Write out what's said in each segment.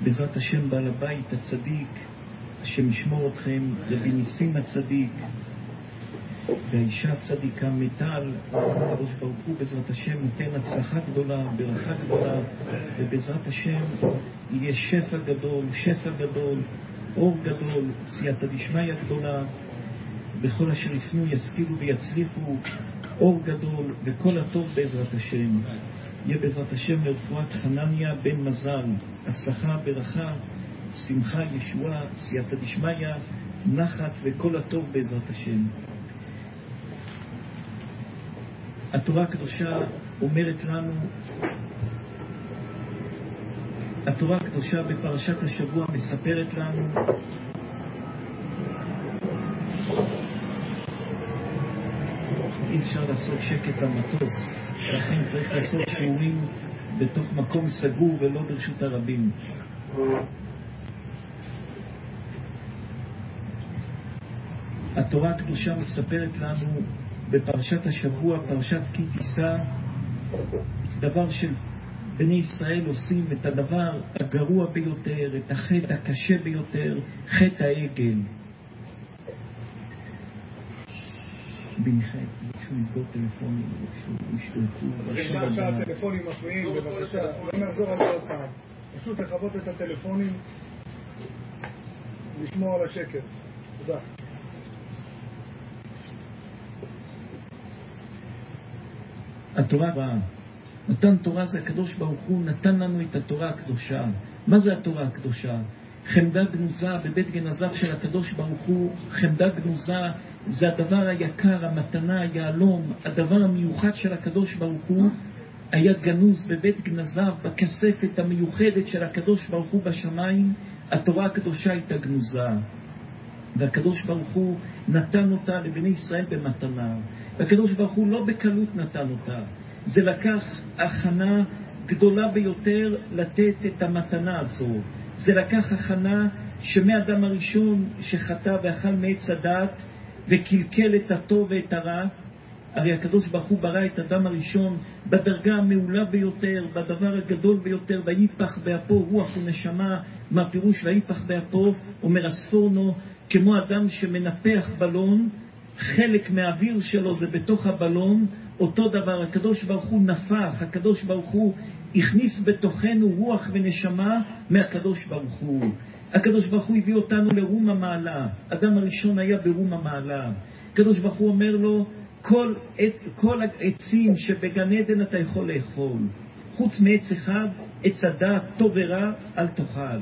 בעזרת השם בעל הבית הצדיק, השם ישמור אתכם, רבי ניסים הצדיק, והאישה הצדיקה מיטל, הקדוש ברוך הוא בעזרת השם נותן הצלחה גדולה, ברכה גדולה, ובעזרת השם יהיה שפע גדול, אור גדול, סייעתא דשמיא גדולה, בכל אשר יפנו ישכילו ויצליחו, אור גדול וכל הטוב בעזרת השם. יהיה בעזרת השם לרפואת חנניה בן מזל, הצלחה, ברכה, שמחה, ישועה, סייעתא דשמיא, נחת וכל הטוב בעזרת השם. התורה הקדושה אומרת לנו, התורה הקדושה בפרשת השבוע מספרת לנו אי אפשר לעשות שקט במטוס, לכן צריך לעשות שיעורים בתוך מקום סגור ולא ברשות הרבים. התורה הקדושה מספרת לנו בפרשת השבוע, פרשת כי תישא, דבר של בני ישראל עושים את הדבר הגרוע ביותר, את החטא הקשה ביותר, חטא העגל. בנחת, ביקשו לסגור טלפונים, ביקשו לשתלטו. בבקשה, הטלפונים מפריעים, בבקשה, לא נחזור על זה עוד פעם. פשוט לכבות את הטלפונים, לשמור על השקט. תודה. התורה הבאה, נתן תורה זה הקדוש ברוך הוא, נתן לנו את התורה הקדושה. מה זה התורה הקדושה? חמדה גנוזה בבית גנזיו של הקדוש ברוך הוא. חמדה גנוזה זה הדבר היקר, המתנה, היעלום, הדבר המיוחד של הקדוש ברוך הוא היה גנוז בבית גנזיו, בכספת המיוחדת של הקדוש ברוך הוא בשמיים. התורה הקדושה הייתה גנוזה, והקדוש ברוך הוא נתן אותה לבני ישראל במתנה. והקדוש ברוך הוא לא בקלות נתן אותה, זה לקח הכנה גדולה ביותר לתת את המתנה הזו. זה לקח הכנה שמאדם הראשון שחטא ואכל מעץ הדעת וקלקל את הטוב ואת הרע, הרי הקדוש ברוך הוא ברא את אדם הראשון בדרגה המעולה ביותר, בדבר הגדול ביותר, ויפח באפו רוח ונשמה. מה פירוש ויפח באפו? אומר הספורנו, כמו אדם שמנפח בלון, חלק מהאוויר שלו זה בתוך הבלון, אותו דבר הקדוש ברוך הוא נפח, הקדוש ברוך הוא הכניס בתוכנו רוח ונשמה מהקדוש ברוך הוא. הקדוש ברוך הוא הביא אותנו לרום המעלה. אדם הראשון היה ברום המעלה. הקדוש ברוך הוא אומר לו, כל העצים שבגן עדן אתה יכול לאכול, חוץ מעץ אחד, עץ הדעת טוב ורע אל תאכל.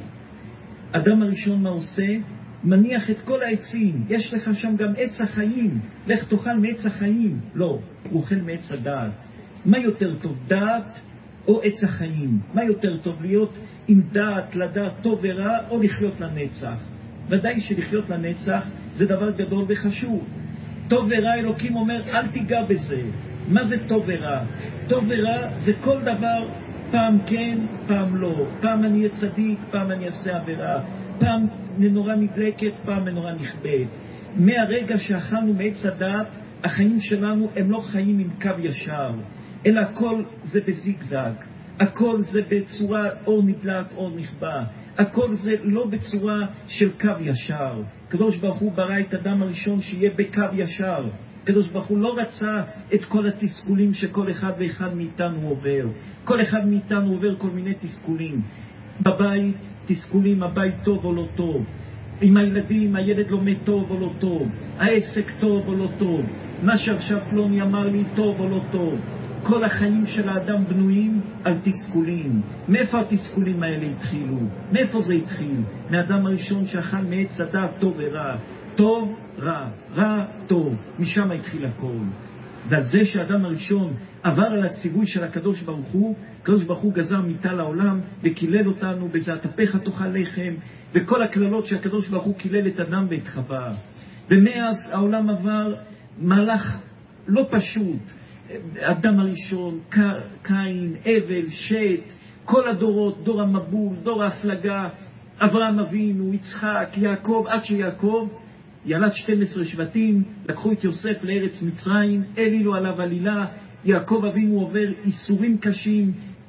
אדם הראשון מה עושה? מניח את כל העצים, יש לך שם גם עץ החיים, לך תאכל מעץ החיים. לא, הוא אוכל מעץ הדעת. מה יותר טוב, דעת או עץ החיים? מה יותר טוב, להיות עם דעת, לדעת טוב ורע, או לחיות לנצח? ודאי שלחיות לנצח זה דבר גדול וחשוב. טוב ורע, אלוקים אומר אל תיגע בזה. מה זה טוב ורע? טוב ורע זה כל דבר, פעם כן, פעם לא. פעם אני אהיה צדיק, פעם אני אעשה עבירה, פעם מנורה נדלקת, פעם מנורה נכבדת. מהרגע שאכלנו מעץ הדעת, החיים שלנו הם לא חיים עם קו ישר, אלא הכל זה בזיגזג, הכל זה בצורה אור נדלק, אור נכבה, הכל זה לא בצורה של קו ישר. הקדוש ברוך הוא ברא את אדם הראשון שיהיה בקו ישר. הקדוש ברוך הוא לא רצה את כל התסכולים שכל אחד ואחד מאיתנו עובר. כל אחד מאיתנו עובר כל מיני תסכולים. בבית, תסכולים, הבית טוב או לא טוב. עם הילדים, הילד לומד טוב או לא טוב. העסק טוב או לא טוב. מה שעכשיו פלוני אמר לי טוב או לא טוב. כל החיים של האדם בנויים על תסכולים. מאיפה התסכולים האלה התחילו? מאיפה זה התחיל? מאדם הראשון שאכל מעץ הדעת טוב ורע. טוב, רע, רע, טוב. משם התחיל הכל. ועל זה שהאדם הראשון עבר על הציווי של הקדוש ברוך הוא, הקדוש ברוך הוא גזר מיתה לעולם וקילל אותנו בזה התפך תאכל לחם, וכל הכללות שהקדוש ברוך הוא קילל את אדם ואת חווה. ומאז העולם עבר מהלך לא פשוט. אדם הראשון, קין, אבל, שת, כל הדורות, דור המבול, דור ההפלגה, אברהם אבינו, יצחק, יעקב, עד שיעקב ילד 12 שבטים, לקחו את יוסף לארץ מצרים, העלילו עליו עלילה, יעקב אבינו עובר איסורים קשים,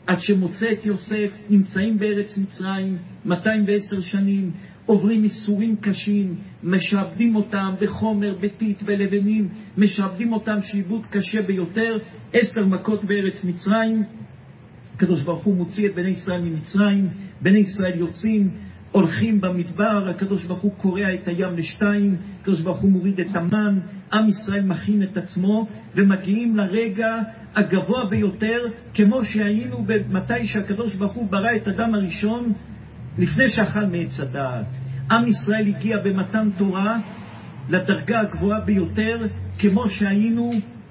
עד שמוצא את יוסף, נמצאים בארץ מצרים 210 שנים, עוברים איסורים קשים, משעבדים אותם בחומר, בטיט, בלבנים, משעבדים אותם שעבוד קשה ביותר, 10 מכות בארץ מצרים. הקדוש ברוך הוא מוציא את בני ישראל ממצרים, בני ישראל יוצאים, הולכים במדבר, הקדוש ברוך הוא קורע את הים לשתיים, הקדוש ברוך הוא מוריד את המן, עם ישראל מכין את עצמו, ומגיעים לרגע הגבוה ביותר, כמו שהיינו במתי שהקדוש ברוך הוא ברא את אדם הראשון, לפני שאכל מעץ הדעת. עם ישראל הגיע במתן תורה לדרגה הגבוהה ביותר, כמו שהיינו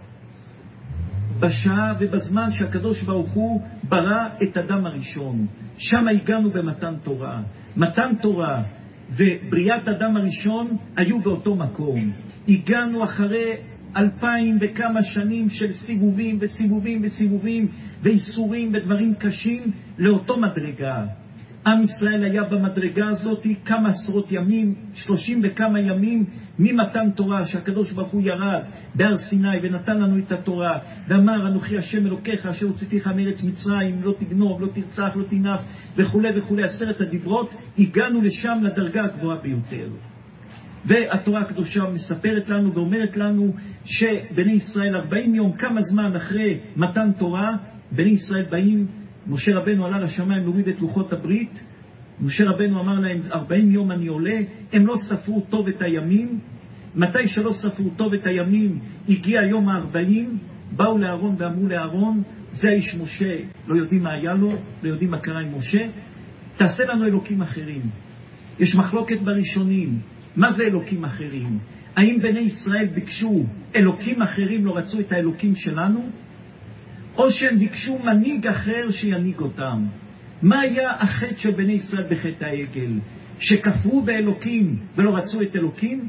בשעה ובזמן שהקדוש ברוך הוא ברא את אדם הראשון. שם הגענו במתן תורה. מתן תורה ובריאת אדם הראשון היו באותו מקום. הגענו אחרי 2000 וכמה שנים של סיבובים וסיבובים וסיבובים ואיסורים ודברים קשים לאותו מדרגה. עם ישראל היה במדרגה הזאת כמה עשרות ימים, 30 וכמה ימים ממתן תורה, שהקדוש ברוך הוא ירד בהר סיני ונתן לנו את התורה ואמר אנוכי השם אלוקיך אשר הוצאתיך מארץ מצרים, לא תגנוב, לא תרצח, לא תנאף וכו' וכו', 10 הדיברות. הגענו לשם לדרגה הגבוהה ביותר. והתורה הקדושה מספרת לנו ואומרת לנו שבני ישראל 40 יום, כמה זמן אחרי מתן תורה, בני ישראל באים, משה רבנו עלה לשמיים להוריד את לוחות הברית. משה רבנו אמר להם 40 יום אני עולה. הם לא ספרו טוב את הימים. מתי שלא ספרו טוב את הימים, הגיע יום ה-40, באו לאהרון ואמרו לאהרון, זה האיש משה, לא יודעים מה היה לו, לא יודעים מה קרה עם משה, תעשה לנו אלוקים אחרים. יש מחלוקת בראשונים, מה זה אלוקים אחרים? האם בני ישראל ביקשו אלוקים אחרים, לא רצו את האלוקים שלנו? או שהם ביקשו מנהיג אחר שינהיג אותם? מה היה החטא של בני ישראל בחטא העגל? שכפרו באלוקים ולא רצו את אלוקים?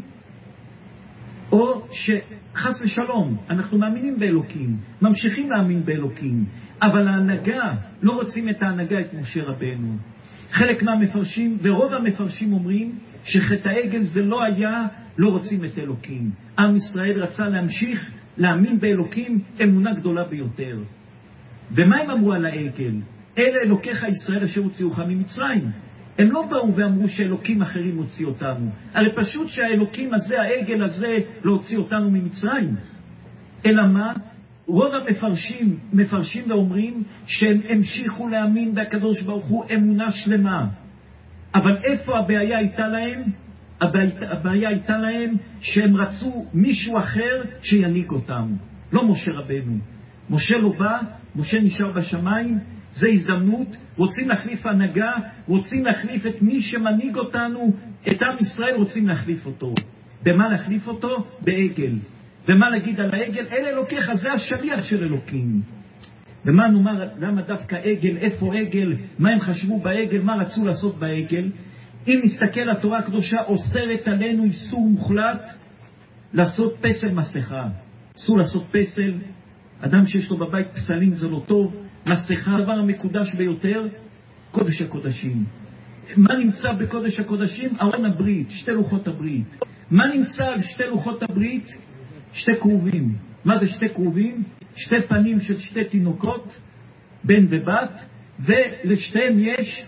או שחס ושלום, אנחנו מאמינים באלוקים, ממשיכים להאמין באלוקים, אבל ההנהגה, לא רוצים את ההנהגה, את משה רבנו. חלק מהמפרשים, ורוב המפרשים אומרים, שחטא העגל זה לא היה, לא רוצים את אלוקים. עם ישראל רצה להמשיך להאמין באלוקים, אמונה גדולה ביותר. ומה הם אמרו על העגל? אלה אלוקיך ישראל אשר הוציאוך ממצרים. הם לא באו ואמרו שאלוקים אחרים הוציא אותנו. הרי פשוט שהאלוקים הזה, העגל הזה, לא הוציא אותנו ממצרים. אלא מה? רוב המפרשים מפרשים ואומרים שהם המשיכו להאמין בקדוש ברוך הוא אמונה שלמה. אבל איפה הבעיה הייתה להם? הבעיה הייתה להם שהם רצו מישהו אחר שינהיג אותם. לא משה רבנו. משה לא בא, משה נשאר בשמיים. זה הזדמנות, רוצים להחליף הנהגה, רוצים להחליף את מי שמנהיג אותנו, את עם ישראל רוצים להחליף אותו. במה להחליף אותו? בעגל. ומה להגיד על העגל? אלה אלוקיך, זה השליח של אלוקים. ומה נאמר, למה דווקא עגל, איפה עגל, מה הם חשבו בעגל, מה רצו לעשות בעגל? אם נסתכל, התורה הקדושה אוסרת עלינו איסור מוחלט לעשות פסל מסכה. אסור לעשות פסל, אדם שיש לו בבית פסלים זה לא טוב. מסכה, הדבר המקודש ביותר, קודש הקודשים. מה נמצא בקודש הקודשים? ארון הברית, 2 לוחות הברית. מה נמצא על 2 לוחות הברית? 2 קרובים. מה זה 2 קרובים? 2 פנים של 2 תינוקות, בן ובת, ולשתיהם יש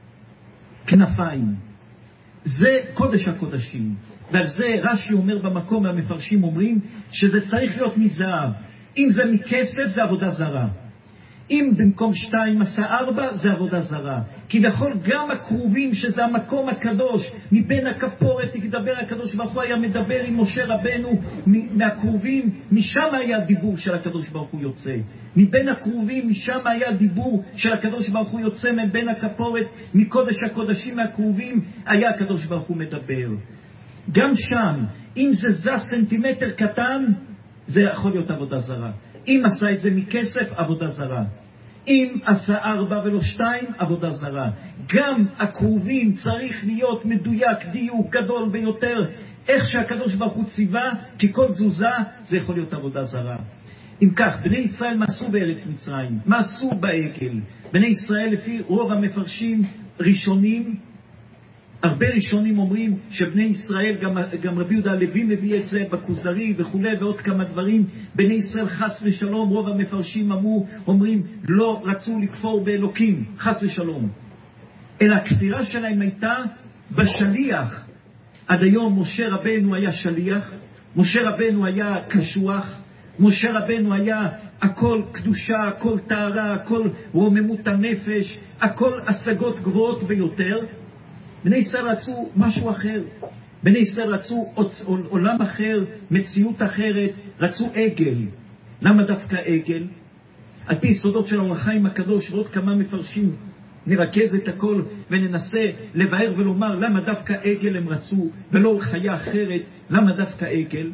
כנפיים. זה קודש הקודשים. ועל זה רש"י אומר במקום, והמפרשים אומרים שזה צריך להיות מזהב. אם זה מכסף זה עבודה זרה. אם במקום 2 עשה 4 זה עבודה זרה. כי בכל גם הקרובים שזה המקום הקדוש, מבין הכפורת ידבר הקדוש ברוך הוא, היה מדבר עם משה רבנו מהקרובים, משם היה דיבור של הקדוש ברוך הוא יוצא. מבין הקרובים, משם היה דיבור של הקדוש ברוך הוא יוצא, מבין הכפורת, מקודש הקודשים מהקרובים, היה הקדוש ברוך הוא מדבר. גם שם, אם זה סנטימטר קטן, זה יכול להיות עבודה זרה. אם עשה את זה מכסף, עבודה זרה. אם עשה 4 ולא 2, עבודה זרה. גם הקרובים צריך להיות מדויק, דיוק גדול ביותר, איך שהקדוש ברוך הוא ציווה, כי כל תזוזה זה יכול להיות עבודה זרה. אם כך, בני ישראל מה עשו בארץ מצרים? מה עשו בעגל? בני ישראל לפי רוב המפרשים ראשונים הרבה ראשונים אומרים שבני ישראל, גם רבי יהודה הלוי מביא את זה בכוזרי וכו' ועוד כמה דברים, בני ישראל חס ושלום, רוב המפרשים אומרים לא רצו לכפור באלוקים, חס ושלום, אלא הכפירה שלהם הייתה בשליח. עד היום משה רבנו היה שליח, משה רבנו היה קשוח, משה רבנו היה הכל קדושה, הכל טהרה, הכל רוממות הנפש, הכל השגות גבוהות ביותר. בני ישראל רצו משהו אחר, בני ישראל רצו עולם אחר, מציאות אחרת, רצו עגל. למה דווקא עגל? על פי יסודות של אור החיים הקדוש ועוד כמה מפרשים, נרכז את הכל וננסה לבאר ולומר למה דווקא עגל הם רצו ולא חיה אחרת. למה דווקא עגל?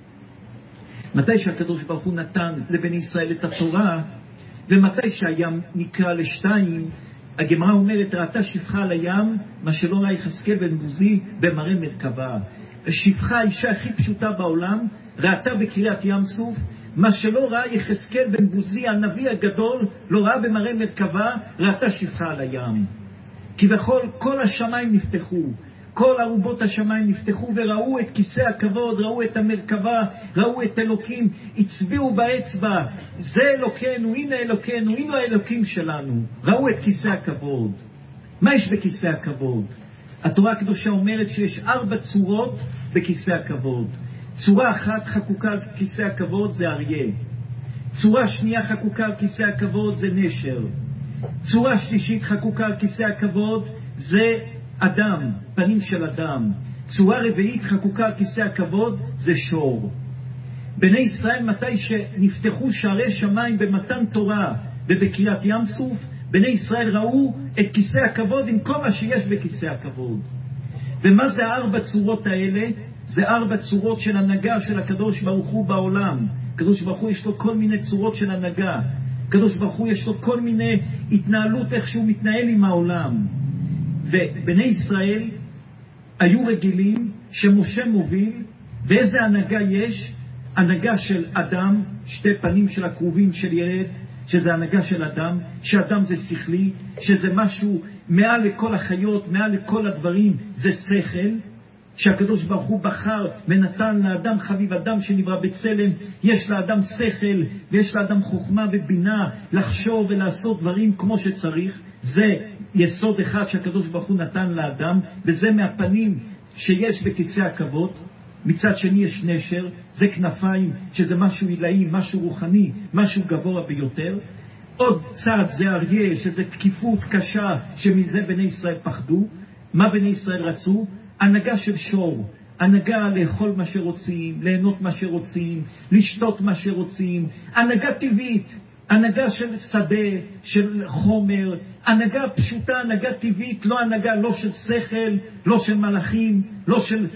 מתי שהקדוש ברוך הוא נתן לבני ישראל את התורה, ומתי שהים נקרא לשתיים, הגמרא אומרת ראתה שפחה על הים מה שלא ראה יחזקאל בן בוזי במראה מרכבה. שפחה האישה הכי פשוטה בעולם ראתה בקריאת ים סוף מה שלא ראה יחזקאל בן בוזי הנביא הגדול, לא ראה במראה מרכבה, ראתה שפחה על הים. כי בכל כל השמיים נפתחו, כל ארובות השמיים נפתחו וראו את כיסא הכבוד, ראו את המרכבה, ראו את אלוקים, הצביעו באצבע, זה אלוקינו, הנה אלוקינו, הנה האלוקים שלנו. ראו את כיסא הכבוד. מה יש בכיסא הכבוד? התורה הקדושה אומרת שיש 4 צורות בכיסא הכבוד. צורה אחת חקוקה על כיסא הכבוד זה אריה. צורה שנייה חקוקה על כיסא הכבוד זה נשר. צורה שלישית חקוקה על כיסא הכבוד זה אדם, פנים של אדם. צורה רביעית חקוקה על כיסא הכבוד זה שור. בני ישראל מתי שנפתחו שערי שמיים במתן תורה ובקריאת ים סוף, בני ישראל ראו את כיסא הכבוד עם כל מה שיש בכיסא הכבוד. ומה זה 4 צורות האלה? זה 4 צורות של הנהגה של הקדוש ברוך הוא בעולם. הקדוש ברוך הוא יש לו כל מיני צורות של הנהגה. הקדוש ברוך הוא יש לו כל מיני התנהלות איך שהוא מתנהל עם העולם. ובני ישראל היו רגילים שמשה מוביל, ואיזה הנהגה יש? הנהגה של אדם, 2 פנים של הקרובים של ילד, שזה הנהגה של אדם, שאדם זה שכלי, שזה משהו מעל לכל החיות, מעל לכל הדברים, זה שכל, שהקדוש ברוך הוא בחר ונתן לאדם חביב אדם שנברא בצלם, יש לאדם שכל ויש לאדם חוכמה ובינה לחשוב ולעשות דברים כמו שצריך. זה יסוד אחד שהקדוש ברוך הוא נתן לאדם, וזה מהפנים שיש בכיסא הכבוד. מצד שני יש נשר, זה כנפיים, שזה משהו עילאי, משהו רוחני, משהו גבוה ביותר. עוד צד זה אריה, שזה תקיפות קשה, שמזה בני ישראל פחדו. מה בני ישראל רצו? הנהגה של שור, הנהגה לאכול מה שרוצים, ליהנות מה שרוצים, לשתות מה שרוצים, הנהגה טבעית, הנהגה של שדה, של חומר, הנהגה פשוטה, הנהגה טבעית, לא הנהגה לא של שכל, לא של מלאכים, לא של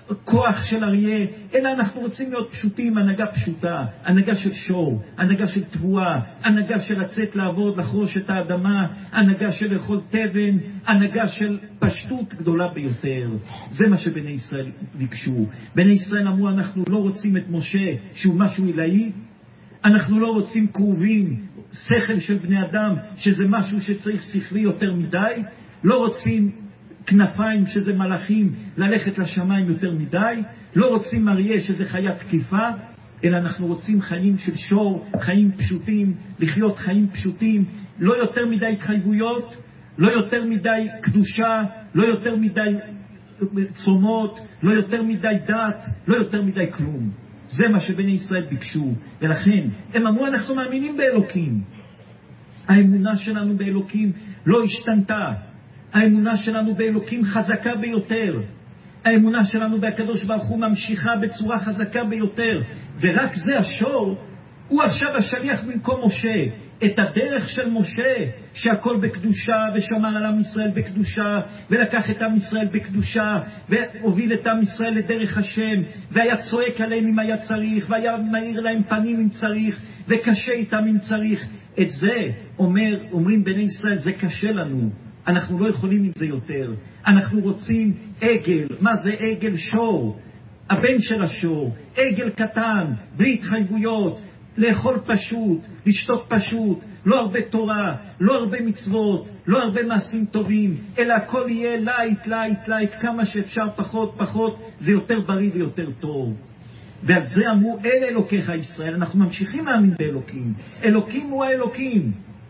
כוח של אריה, אלא אנחנו רוצים להיות פשוטים, הנהגה פשוטה, הנהגה של שור, הנהגה של תבואה, הנהגה של לצאת לעבוד, לחרוש את האדמה, הנהגה של לאכול תבן, הנהגה של פשטות גדולה ביותר. זה מה שבני ישראל ביקשו. בני ישראל אמרו, אנחנו לא רוצים את משה שהוא משהו עילאי, אנחנו לא רוצים קרובים, שכל של בני אדם שזה משהו שצריך שכלי יותר מדי, לא רוצים כנפיים שזה מלאכים ללכת לשמיים יותר מדי, לא רוצים אריה שזה חיית תקיפה, אלא אנחנו רוצים חיים של שור, חיים פשוטים, לחיות חיים פשוטים, לא יותר מדי התחייבויות, לא יותר מדי קדושה, לא יותר מדי צומות, לא יותר מדי דת, לא יותר מדי כלום. זה מה שבני ישראל ביקשו, ולכן הם אמרו, אנחנו מאמינים באלוקים. האמונה שלנו באלוקים לא השתנתה. האמונה שלנו באלוקים חזקה ביותר. האמונה שלנו בהקדוש ברוך הוא ממשיכה בצורה חזקה ביותר. ורק זה השור, הוא עכשיו השליח במקום משה. את הדרך של משה, שהכל בקדושה, ושמר על עם ישראל בקדושה, ולקח את עם ישראל בקדושה, והוביל את עם ישראל לדרך השם, והיה צועק עליהם אם היה צריך, והיה מאיר להם פנים אם צריך, וקשה איתם אם צריך. את זה אומרים בני ישראל, זה קשה לנו. אנחנו לא יכולים עם זה יותר. אנחנו רוצים עגל. מה זה עגל? שור. הבן של השור. עגל קטן, בלי התחייבויות. לאכול פשוט, לשתות פשוט, לא הרבה תורה, לא הרבה מצוות, לא הרבה מעשים טובים, אלא הכל יהיה לייט, כמה שאפשר פחות, זה יותר בריא ויותר טוב. ועל זה אמרו, אלה אלוקיך ישראל. אנחנו ממשיכים להאמין באלוקים. אלוקים הוא האלוקים.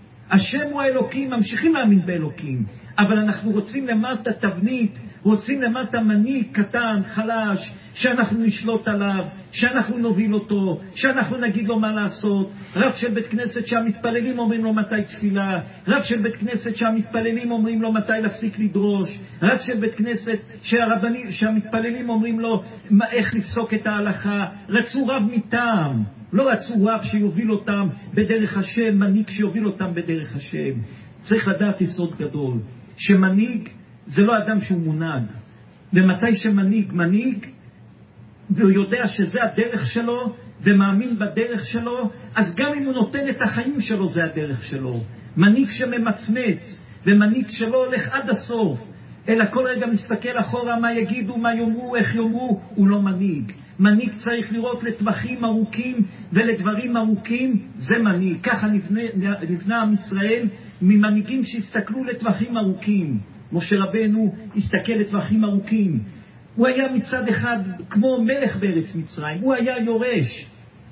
השם הוא האלוקים, ממשיכים להאמין באלוקים. אבל אנחנו רוצים למטה תבנית, רוצים למטה מנהיג קטן, חלש, שאנחנו נשלוט עליו, שאנחנו נוביל אותו, שאנחנו נגיד לו מה לעשות. רב של בית כנסת שהמתפללים אומרים לו מתי תפילה, רב של בית כנסת שהמתפללים אומרים לו מתי להפסיק לדרוש, רב של בית כנסת שהמתפללים אומרים לו איך לפסוק את ההלכה. רצו רב מטעם, לא רצו רב שיוביל אותם בדרך השם, מנהיג שיוביל אותם בדרך השם. צריך לדעת יסוד גדול, שמנהיג זה לא אדם שהוא מונהג. ומתי שמנהיג והוא יודע שזה הדרך שלו ומאמין בדרך שלו, אז גם אם הוא נותן את החיים שלו זה הדרך שלו. מנהיג שממצמץ ומנהיג שלא הולך עד הסוף, אלא כל רגע מסתכל אחורה מה יגידו, מה יאמרו, איך יאמרו, הוא לא מנהיג. מנהיג צריך לראות לטווחים ארוכים ולדברים ארוכים, זה מנהיג. ככה נבנה עם ישראל ממנהיגים שהסתכלו לטווחים ארוכים. משה רבנו הסתכל לטווחים ארוכים. הוא היה מצד אחד כמו מלך בארץ מצרים, הוא היה יורש.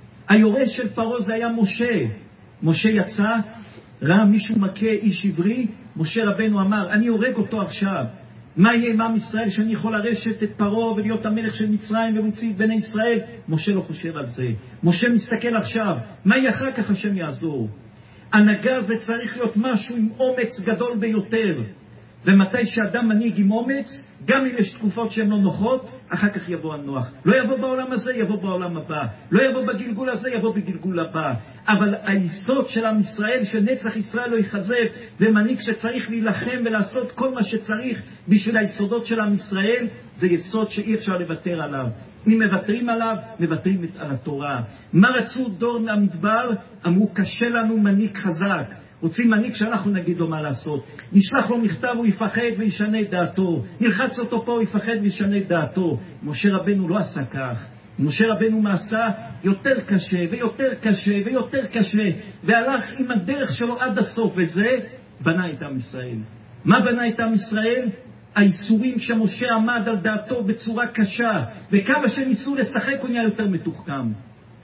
היורש של פרעה זה היה משה. משה יצא, ראה מישהו מכה איש עברי, משה רבנו אמר, אני הורג אותו עכשיו. מה יהיה עם עם ישראל שאני יכול לרשת את פרעה ולהיות המלך של מצרים ולהוציא את בני ישראל? משה לא חושב על זה. משה מסתכל עכשיו, מה יהיה אחר כך השם יעזור? הנהגה זה צריך להיות משהו עם אומץ גדול ביותר. ומתי שאדם מנהיג עם אומץ, גם אם יש תקופות שהן לא נוחות, אחר כך יבוא הנוח. לא יבוא בעולם הזה, יבוא בעולם הבא. לא יבוא בגלגול הזה, יבוא בגלגול הבא. אבל היסוד של עם ישראל, שנצח ישראל לא יחזב, ומנהיג שצריך להילחם ולעשות כל מה שצריך בשביל היסודות של עם ישראל, זה יסוד שאי אפשר לוותר עליו. אם מוותרים עליו, מוותרים על התורה. מה רצו דור מהמדבר? אמרו, קשה לנו מנהיג חזק. רוצים מנהיג שאנחנו נגיד לו מה לעשות. נשלח לו מכתב, הוא יפחד וישנה את דעתו. נלחץ אותו פה, הוא יפחד וישנה את דעתו. משה רבנו לא עשה כך. משה רבנו מעשה יותר קשה ויותר קשה ויותר קשה, והלך עם הדרך שלו עד הסוף, וזה בנה את עם ישראל. מה בנה את עם ישראל? האיסורים שמשה עמד על דעתו בצורה קשה, וכמה שניסו לשחק הוא נהיה יותר מתוחכם.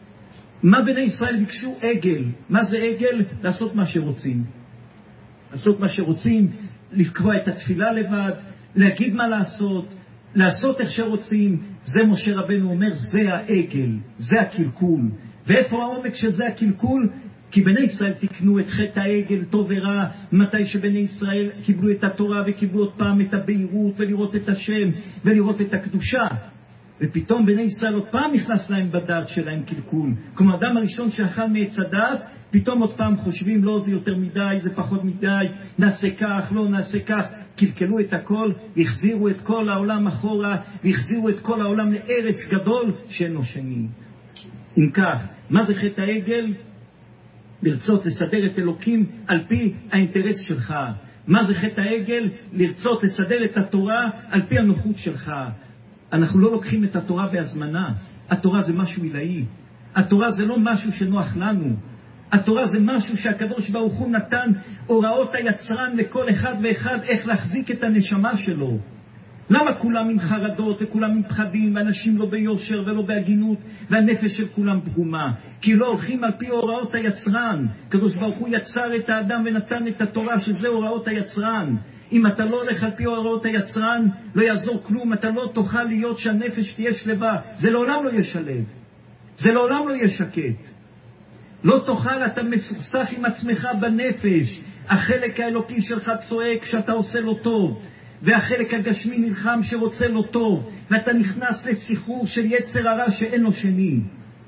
מה בני ישראל ביקשו? עגל. מה זה עגל? לעשות מה שרוצים. לעשות מה שרוצים, לקבוע את התפילה לבד, להגיד מה לעשות, לעשות איך שרוצים. זה משה רבנו אומר, זה העגל, זה הקלקול. ואיפה העומק שזה הקלקול? כי בני ישראל תקנו את חטא העגל טוב ורע, מתי שבני ישראל קיבלו את התורה וקיבלו עוד פעם את הבהירות ולראות את השם ולראות את הקדושה. ופתאום בני ישראל עוד פעם נכנס להם בדעת שלהם קלקול. כמו האדם הראשון שאכל מעץ הדעת, פתאום עוד פעם חושבים, לא, זה יותר מדי, זה פחות מדי, נעשה כך, לא נעשה כך. קלקלו את הכל, החזירו את כל העולם אחורה, והחזירו את כל העולם לארץ גדול שאינו שני. אם כך, מה זה חטא העגל? לרצות לסדר את אלוקים על פי האינטרס שלך. מה זה חטא העגל? לרצות לסדר את התורה על פי הנוחות שלך. אנחנו לא לוקחים את התורה בהזמנה. התורה זה משהו עילאי. התורה זה לא משהו שנוח לנו. התורה זה משהו שהקדוש ברוך הוא נתן הוראות היצרן לכל אחד ואחד איך להחזיק את הנשמה שלו. למה כולם עם חרדות וכולם עם פחדים ואנשים לא ביושר ולא בהגינות והנפש של כולם פגומה? כי לא הולכים על פי הוראות היצרן. הקדוש ברוך הוא יצר את האדם ונתן את התורה שזה הוראות היצרן. אם אתה לא הולך על פי הוראות היצרן, לא יעזור כלום, אתה לא תוכל להיות שהנפש תהיה שלווה. זה לעולם לא ישלב. זה לעולם לא ישקט. לא תוכל, אתה מסוכסך עם עצמך בנפש. החלק האלוקי שלך צועק שאתה עושה לו טוב, והחלק הגשמי נלחם שרוצה לו טוב, ואתה נכנס לסחרור של יצר הרע שאין לו שני.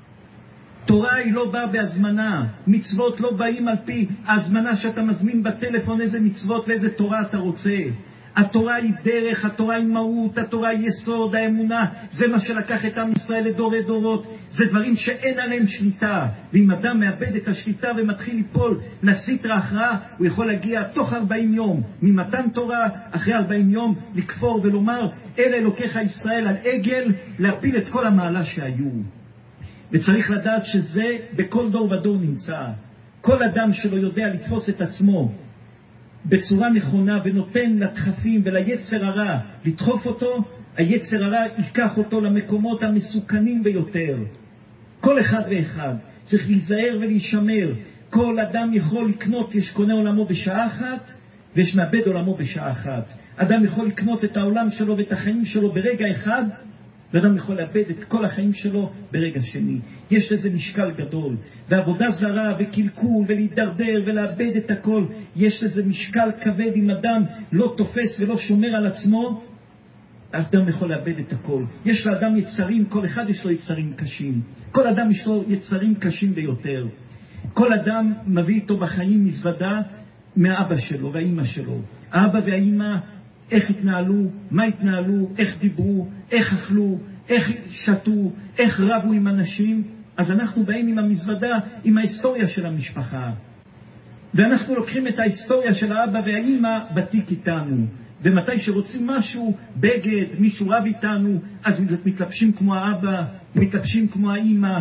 תורה היא לא באה בהזמנה, מצוות לא באים על פי ההזמנה שאתה מזמין בטלפון איזה מצוות ואיזה תורה אתה רוצה. התורה היא דרך, התורה היא מהות, התורה היא יסוד, האמונה. זה מה שלקח את עם ישראל לדורי דורות. זה דברים שאין עליהם שליטה. ואם אדם מאבד את השליטה ומתחיל ליפול לסטרא אחרא, הוא יכול להגיע תוך 40 יום ממתן תורה, אחרי 40 יום לכפור ולומר, אלה אלוקיך ישראל על עגל, להפיל את כל המעלה שהיו. וצריך לדעת שזה בכל דור ודור נמצא. כל אדם שלא יודע לתפוס את עצמו בצורה נכונה ונותן לדחפים וליצר הרע לדחוף אותו, היצר הרע ייקח אותו למקומות המסוכנים ביותר. כל אחד ואחד צריך להיזהר ולהישמר. כל אדם יכול לקנות, יש קונה עולמו בשעה אחת ויש מאבד עולמו בשעה אחת. אדם יכול לקנות את העולם שלו ואת החיים שלו ברגע אחד, ואדם יכול לאבד את כל החיים שלו ברגע שני. יש לזה משקל גדול, ועבודה זרה וקלקול ולהידרדר ולאבד את הכל, יש לזה משקל כבד. אם אדם לא תופס ולא שומר על עצמו, אדם יכול לאבד את הכל. יש לאדם יצרים, כל אחד יש לו יצרים קשים, כל אדם יש לו יצרים קשים ביותר. כל אדם מביא איתו בחיים מזוודה מהאבא שלו והאמא שלו. האבא והאמא, איך התנהלו, מה התנהלו, איך דיברו, איך אכלו, איך שתו, איך רבו עם אנשים. אז אנחנו באים עם המזוודה, עם ההיסטוריה של המשפחה, ואנחנו לוקחים את ההיסטוריה של האבא והאמא בתיק איתנו. ומתי שרוצים משהו, בגד, מישהו רב איתנו, אז מתלבשים כמו האבא, מתלבשים כמו האמא.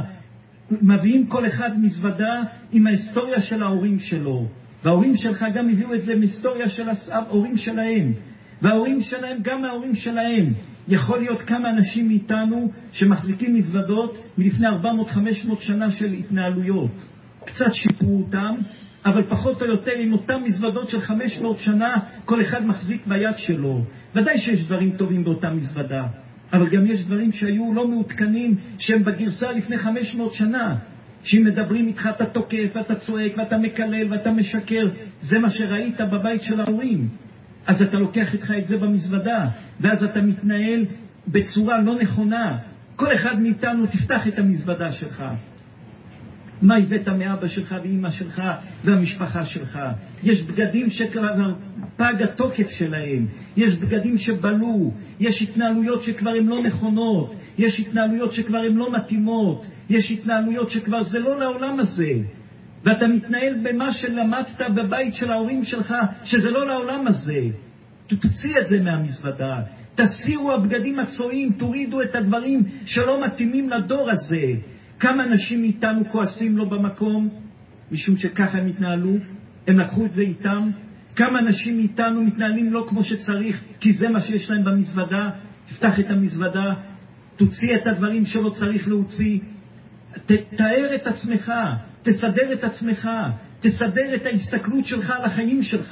מביאים כל אחד מזוודה עם ההיסטוריה של ההורים שלו, וההורים שלך גם הביאו את זה מהיסטוריה של ההורים שלהם, וההורים שלהם גם מההורים שלהם. יכול להיות כמה אנשים מאיתנו שמחזיקים מזוודות מלפני 400-500 שנה של התנהלויות, קצת שיפרו אותם, אבל פחות או יותר עם אותם מזוודות של 500 שנה כל אחד מחזיק ביד שלו. ודאי שיש דברים טובים באותה מזוודה, אבל גם יש דברים שהיו לא מעודכנים, שהם בגרסה לפני 500 שנה, שאם מדברים איתך אתה תוקף ואתה צועק ואתה מקלל ואתה משקר. זה מה שראית בבית של ההורים, אז אתה לוקח איתך את זה במזוודה, ואז אתה מתנהל בצורה לא נכונה. כל אחד מאיתנו תפתח את המזוודה שלך, מה הבאת מאבא שלך ואמא שלך והמשפחה שלך. יש בגדים שכבר פג התוקף שלהם, יש בגדים שבלו, יש התנהלויות שכבר הן לא נכונות, יש התנהלויות שכבר הן לא מתאימות, יש התנהלויות שכבר זה לא לעולם הזה, ואתה מתנהל במה שלמדת בבית של ההורים שלך שזה לא לעולם הזה. תוציא את זה מהמזוודה, תסירו הבגדים הצועים, תורידו את הדברים שלא מתאימים לדור הזה. כמה אנשים איתנו כועסים לא במקום משום שככה הם התנהלו, הם לקחו את זה איתם. כמה אנשים איתנו מתנהלים לא כמו שצריך כי זה מה שיש להם במזוודה. תפתח את המזוודה, תוציא את הדברים שלא צריך להוציא, תתאר את עצמך, תסדר את עצמך, תסדר את ההסתכלות שלך על החיים שלך.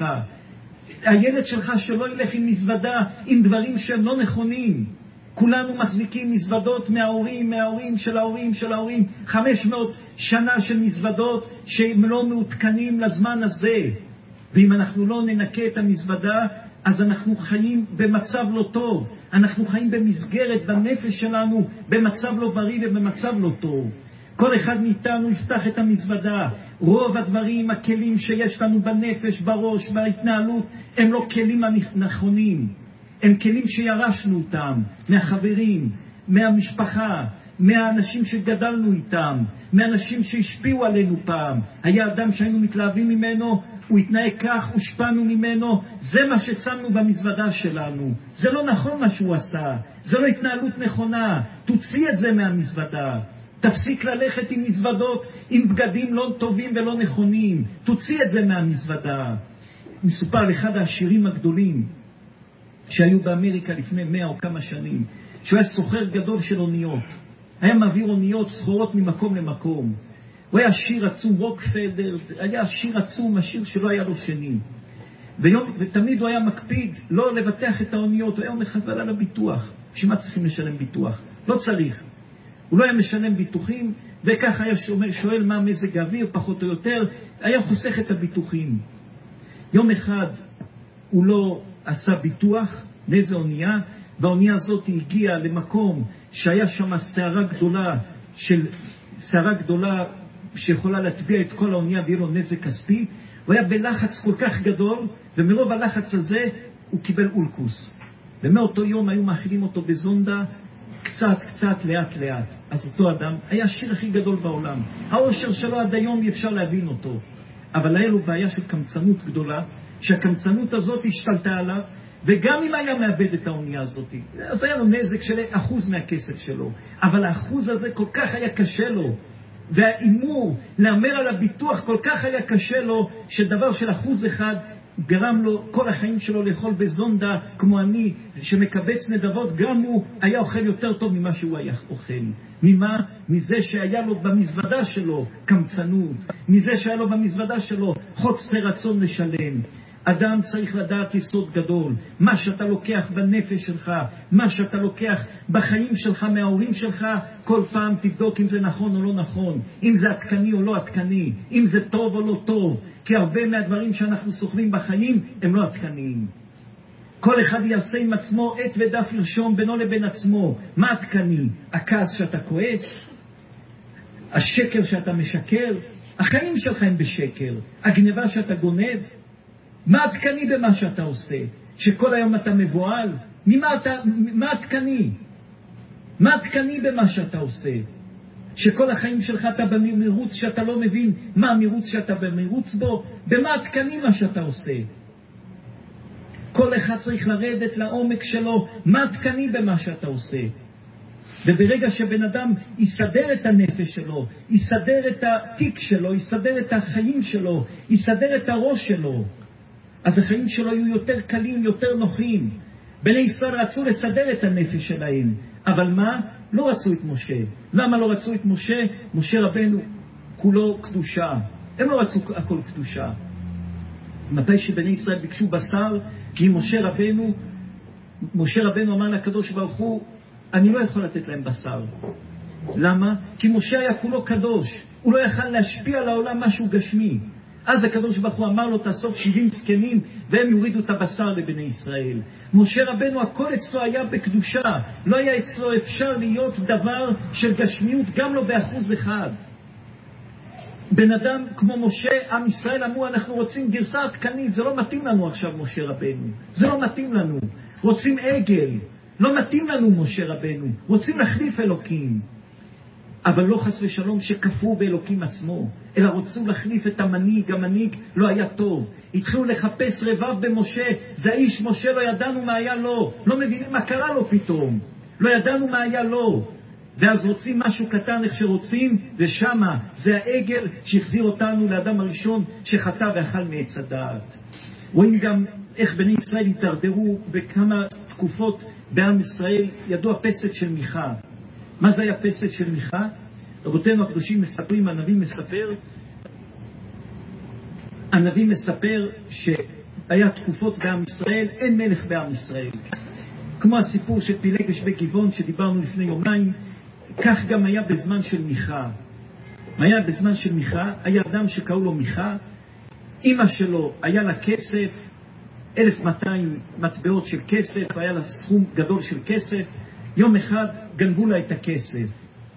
הילד שלך שלא ילך עם מזוודה עם דברים שהם לא נכונים. כולנו מחזיקים מזוודות מההורים של ההורים 500 שנה של מזוודות שהם לא מעודכנים לזמן הזה. ואם אנחנו לא ננקה את המזוודה, אז אנחנו חיים במצב לא טוב, אנחנו חיים במסגרת בנפש שלנו במצב לא בריא ובמצב לא טוב. כל אחד מאיתנו יפתח את המזוודה. רוב הדברים, הכלים שיש לנו בנפש, בראש, בהתנהלות, הם לא כלים הנכונים, הם כלים שירשנו אותם מהחברים, מהמשפחה, מהאנשים שגדלנו איתם, מהאנשים שהשפיעו עלינו פעם. היה אדם שהיינו מתלהבים ממנו, הוא התנהג כך, הושפענו ממנו, זה מה ששמנו במזוודה שלנו. זה לא נכון מה שהוא עשה, זה לא התנהלות נכונה. תוציא את זה מהמזוודה, תפסיק ללכת עם מזוודות, עם בגדים לא טובים ולא נכונים, תוציא את זה מהמזוודה. מסופר על אחד העשירים הגדולים שהיו באמריקה לפני 100 או כמה שנים, שהוא היה סוחר גדול של אוניות, היה מעביר אוניות סחורות ממקום למקום. הוא היה עשיר עצום, רוקפלדר, היה עשיר עצום, עשיר שלא היה לו שני. ותמיד הוא היה מקפיד לא לבטח את האוניות. הוא היה אומר חבל על הביטוח, שמה צריכים לשלם ביטוח? לא צריך. הוא לא היה משלם ביטוחים, וכך היה שואל מה מזג האוויר פחות או יותר, היה חוסך את הביטוחים. יום אחד הוא לא עשה ביטוח לאיזה אונייה, והאונייה הזאת הגיעה למקום שהיה שם שערה גדולה שיכולה להטביע את כל האונייה ויהיה לו נזק כספי. הוא היה בלחץ כל כך גדול, ומרוב הלחץ הזה הוא קיבל אולקוס, ומאותו יום היו מאכילים אותו בזונדה קצת לאט. אז אותו אדם היה השיר הכי גדול בעולם, העושר שלו עד היום אי אפשר להבין אותו, אבל היה לו בעיה של קמצנות גדולה, שהקמצנות הזאת השתלטה עליו, וגם אם היה מאבד את האונייה הזאת, אז היה לו נזק של 1% מהכסף שלו. אבל 1% הזה כל כך היה קשה לו, והאימור לאמר על הביטוח כל כך היה קשה לו, שדבר של 1% גרם לו כל החיים שלו לאכול בזונדה, כמו אני שמקבץ נדבות, גם הוא היה אוכל יותר טוב ממה שהוא היה אוכל. ממה? מזה שהיה לו במזוודה שלו קמצנות, מזה שהיה לו במזוודה שלו חוסר רצון לשלם. אדם צריך לדעת יסוד גדול. מה שאתה לוקח בנפש שלך, מה שאתה לוקח בחיים שלך מההורים שלך, כל פעם תבדוק אם זה נכון או לא נכון, אם זה עדכני או לא עדכני, אם זה טוב או לא טוב, כי הרבה מהדברים שאנחנו סוחבים בחיים הם לא עדכניים. כל אחד יעשה עם עצמו עת ודף לרשום בינו לבין עצמו. מה עדכני? הכעס שאתה כועס? השקר שאתה משקר? החיים שלך הם בשקר. הגניבה שאתה גונב? מה עדכני במה שאתה עושה? שכל היום אתה מבועל? מה עדכני? מה עדכני במה שאתה עושה? שכל החיים שלך אתה במרוץ שאתה לא מבין מה המרוץ שאתה במרוץ בו? במה עדכני מה שאתה עושה? כל אחד צריך לרדת לעומק שלו, מה עדכני במה שאתה עושה? וברגע שבן אדם יסדר את הנפש שלו, יסדר את התיק שלו, יסדר את החיים שלו, יסדר את הראש שלו, אז החיים שלו יהיו יותר קלים, יותר נוחים. בני ישראל רצו לסדר את הנפש שלהם, אבל מה? לא רצו את משה. למה לא רצו את משה? משה רבנו כולו קדושה. הם לא רצו הכל קדושה. מתי שבני ישראל ביקשו בשר, כי משה רבנו אמר לקדוש ברוך הוא, אני לא יכול לתת להם בשר. למה? כי משה היה כולו קדוש. הוא לא יכל להשפיע על העולם משהו גשמי. אז הקדוש ברוך הוא אמר לו, תאסוף 70 זקנים והם יורידו את הבשר לבני ישראל. משה רבנו הכל אצלו היה בקדושה. לא היה אצלו אפשר להיות דבר של גשמיות, גם לא ב1%. בן אדם כמו משה, עם ישראל אמרו, אנחנו רוצים גרסה עדכנית, זה לא מתאים לנו עכשיו משה רבנו, זה לא מתאים לנו. רוצים עגל, לא מתאים לנו משה רבנו, רוצים להחליף אלוקים. אבל לא חס ושלום שכפרו באלוקים עצמו, אלא רוצים להחליף את המנהיג. המנהיג לא היה טוב, התחילו לחפש רבב במשה, זה האיש משה, לא ידענו מה היה לו, לא מבינים מה קרה לו פתאום, לא ידענו מה היה לו. ואז רוצים משהו קטן איך שרוצים, ושמה זה העגל שהחזיר אותנו לאדם הראשון שחטא ואכל מעץ הדעת. רואים גם איך בני ישראל התדרדרו בכמה תקופות בעם ישראל. ידוע פסק של מיכה. מה זה היה פסק של מיכה? רבותינו הקדושים מספרים, הנביא מספר שהיה תקופות בעם ישראל, אין מלך בעם ישראל. כמו הסיפור של פילגש בגבעון שדיברנו לפני יומיים, כך גם היה בזמן של מיכה. היה בזמן של מיכה, היה אדם שקראו לו מיכה, אמא שלו היה לה כסף, 1200 מטבעות של כסף, היה לה סכום גדול של כסף. יום אחד גנבו לה את הכסף.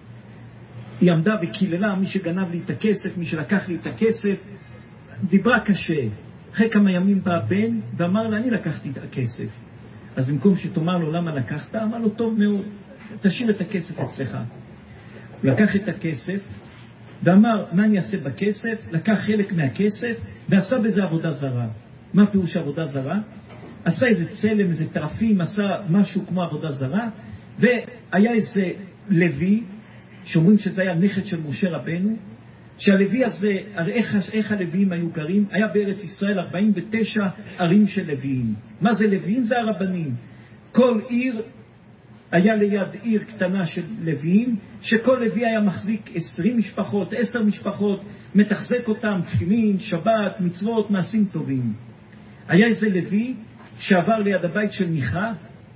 היא עמדה וקיללה, מי שגנב לי את הכסף, מי שלקח לי את הכסף. דיברה קשה. אחרי כמה ימים בא הבן ואמר לה, אני לקחתי את הכסף. אז במקום שתאמר לו למה לקחת, אמר לו, טוב מאוד, תשאיר את הכסף אצלך. הוא לקח את הכסף ואמר, מה אני אעשה בכסף? לקח חלק מהכסף ועשה בזה עבודה זרה. מה פירוש עבודה זרה? עשה איזה צלם, איזה טרפים, עשה משהו כמו עבודה זרה. והיה איזה לוי, שאומרים שזה היה נכד של משה רבנו, שהלוי הזה, איך הלוויים היו גרים? היה בארץ ישראל 49 ערים של לוויים. מה זה לוויים? זה הרבנים. כל עיר היה ליד עיר קטנה של לוויים, שכל לוי היה מחזיק 20 משפחות, 10 משפחות, מתחזק אותם, תפילין, שבת, מצוות, מעשים טובים. היה איזה לוי שעבר ליד הבית של מיכה,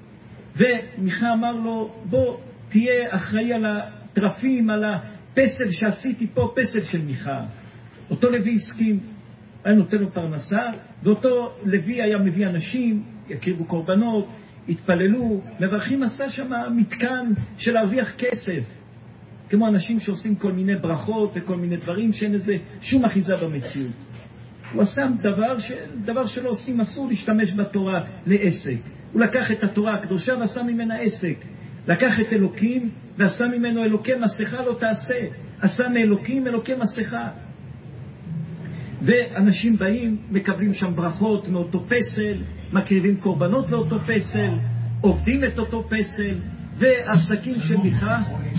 ומיכה אמר לו, בוא תהיה אחראי על הטרפים, על הפסל שעשיתי פה, פסל של מיכה. אותו לוי הסכים, היה נותן לו פרנסה, ואותו לוי היה מביא אנשים, יקריבו קורבנות, התפללו, מברכים, עשה שם מתקן של להרוויח כסף, כמו אנשים שעושים כל מיני ברכות וכל מיני דברים שאין איזה שום אחיזה במציאות. הוא עשה דבר שלא עושים, אסור להשתמש בתורה לעסק. הוא לקח את התורה הקדושה ועשה ממנה עסק. לקח את אלוקים ועשה ממנו אלוקי מסכה לא תעשה. עשה מאלוקים אלוקי מסכה. ואנשים באים, מקבלים שם ברכות מאותו פסל, מקריבים קורבנות לאותו פסל, עובדים את אותו פסל, ועסקים של מיכה.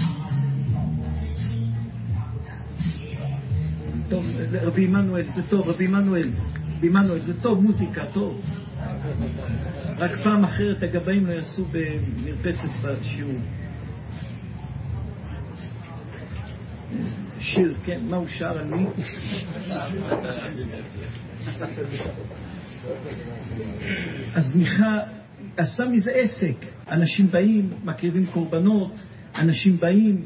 טוב, רבי עמנואל, זה טוב, רבי עמנואל, זה טוב, מוזיקה, טוב. רק פעם אחרת הגבאים לא יעשו במרפסת בשיעור. שיר, כן, מה הוא שר על מי? אז מיכה עשה מזה עסק. אנשים באים, מקריבים קורבנות, אנשים באים,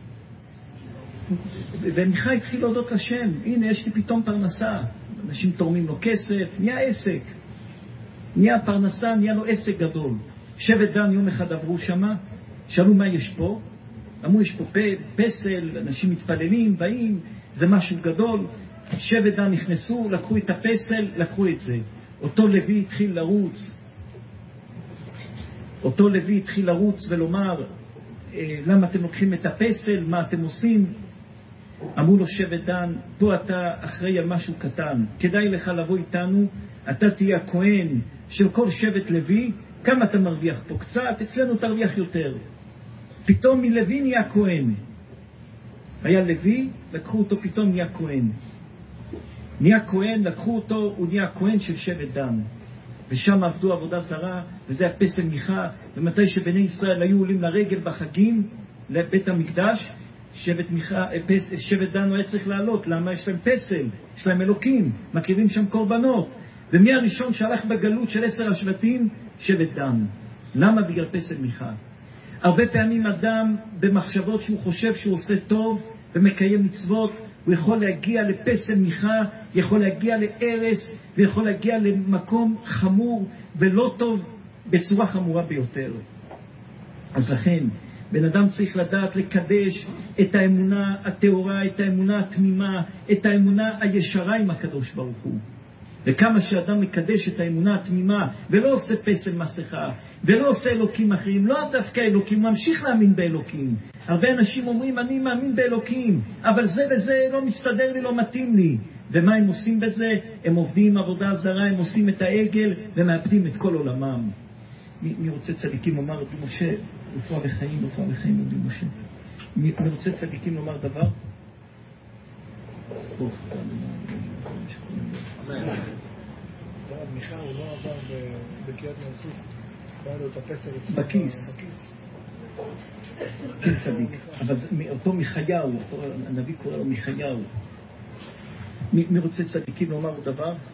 ומיכה התחיל להודות לשם. הנה, יש לי פתאום פרנסה. אנשים תורמים לו כסף, נהיה עסק. נהיה פרנסה, נהיה לו עסק גדול. שבט דן יום אחד עברו שמה, שאלו מה יש פה? אמרו יש פה פסל, אנשים מתפללים, באים, זה משהו גדול. שבט דן נכנסו, לקחו את הפסל, לקחו את זה. אותו לוי התחיל לרוץ ולומר, למה אתם לוקחים את הפסל, מה אתם עושים? אמרו לו שבט דן, פה אתה אחראי על משהו קטן, כדאי לך לבוא איתנו, אתה תהיה הכהן של כל שבט לוי. כמה אתה מרוויח פה? קצת, אצלנו תרוויח יותר. פתאום מלוי נהיה כהן. היה לוי, לקחו אותו, פתאום נהיה כהן. לקחו אותו, הוא נהיה כהן של שבט דן. ושם עבדו עבודה זרה, וזה הפסל מיכה. ומתי שבני ישראל היו עולים לרגל בחגים לבית המקדש, שבט דן היה צריך לעלות. למה? יש להם פסל, יש להם אלוקים, מקריבים שם קורבנות. ומי הראשון שהלך בגלות של 10 השבטים? שבט דן. למה? בגלל פסל מיכה. הרבה פעמים אדם במחשבות שהוא חושב שהוא עושה טוב ומקיים מצוות, הוא יכול להגיע לפסל מיכה, יכול להגיע לארס, ויכול להגיע למקום חמור ולא טוב בצורה חמורה ביותר. אז לכן, בן אדם צריך לדעת לקדש את האמונה הטהורה, את האמונה התמימה, את האמונה הישרה עם הקדוש ברוך הוא. וכמה שאדם מקדש את האמונה התמימה, ולא עושה פסל מסכה, ולא עושה אלוקים אחרים, לא דווקא אלוקים, הוא ממשיך להאמין באלוקים. הרבה אנשים אומרים, אני מאמין באלוקים, אבל זה וזה לא מסתדר לי, לא מתאים לי. ומה הם עושים בזה? הם עובדים עבודה זרה, הם עושים את העגל, ומאבדים את כל עולמם. מי רוצה צדיקים לומר, רבי משה, רפואה וחיים, רבי משה. מי רוצה צדיקים לומר דבר? מיכה הוא לא עבר בקיאת ים-סוף, היה לו את הפסל בכיס. כן צדיק, אבל אותו מיכאיהו, הנביא קורא לו מיכאיהו. מי רוצה צדיקים לומר דבר? אמר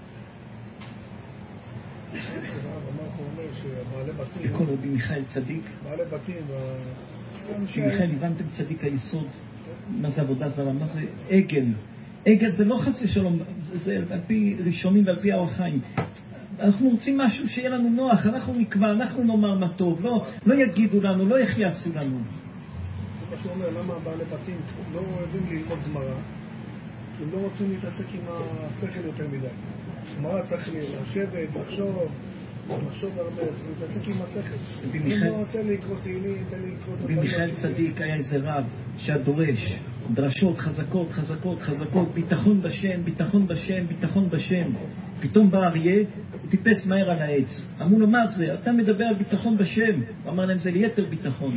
הוא אומר שבעלי בתים, וכל רבי מיכאל צדיק, בעלי בתים, מיכאל, הבנתם צדיק היסוד, מה זה עבודה זרה, מה זה עגל? עגל זה לא חס ושלום, זה על פי ראשונים ועל פי האור החיים. אנחנו רוצים משהו שיהיה לנו נוח, אנחנו נקבע, אנחנו נאמר מה טוב, לא יגידו לנו, לא יחייסו לנו. זה מה שהוא אומר, למה בעלי בתים לא אוהבים ללמוד גמרא? הם לא רוצים להתעסק עם השכל יותר מדי. גמרא צריך לשבת, לחשוב הרבה, צריך להתעסק עם השכל. לא, תן לי לקרוא תהילים, תן לי לקרוא... במיכאל צדיק היה איזה רב שהדורש דרשות חזקות, ביטחון בשם. פתאום בא אריה, הוא טיפס מהר על העץ. אמרו לו, מה זה? אתה מדבר על ביטחון בשם. הוא אמר להם, זה ליתר ביטחון.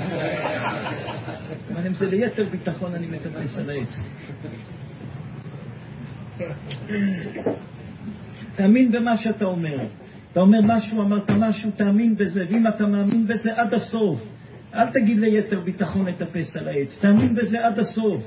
אני מטפס על העץ. תאמין במה שאתה אומר. אתה אומר משהו, אמרת משהו, תאמין בזה. ואם אתה מאמין בזה עד הסוף, אל תגיד ליתר ביטחון לטפס על העץ. תאמין בזה עד הסוף.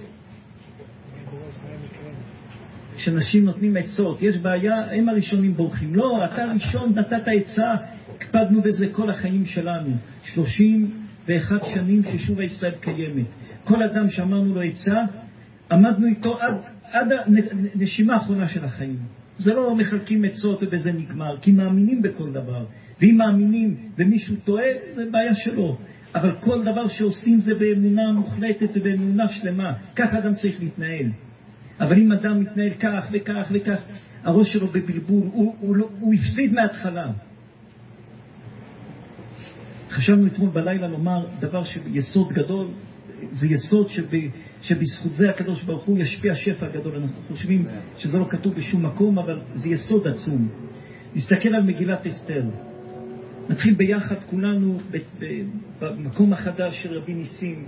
כשאנשים נותנים עצות, יש בעיה, הם הראשונים בורחים. לא, אתה ראשון נתת עצה, הקפדנו בזה כל החיים שלנו. 31 שנים ששוב הישראל קיימת. כל אדם שאמרנו לו עצה, עמדנו איתו עד הנשימה האחרונה של החיים. זה לא מחלקים עצות ובזה נגמר, כי מאמינים בכל דבר. ואם מאמינים ומישהו טועה, זה בעיה שלו. אבל כל דבר שעושים זה באמונה מוחלטת ובאמונה שלמה. כך אדם צריך להתנהל. אבל אם אדם מתנהל כך וכך, הראש שלו בבלבול, הוא הפסיד מההתחלה. חשבנו אתמול בלילה לומר דבר שיסוד גדול, זה יסוד שבזכות זה הקדוש ברוך הוא ישפיע שפע גדול. אנחנו חושבים שזה לא כתוב בשום מקום, אבל זה יסוד עצום. נסתכל על מגילת אסתר. נתחיל ביחד כולנו במקום החדש של רבי ניסים.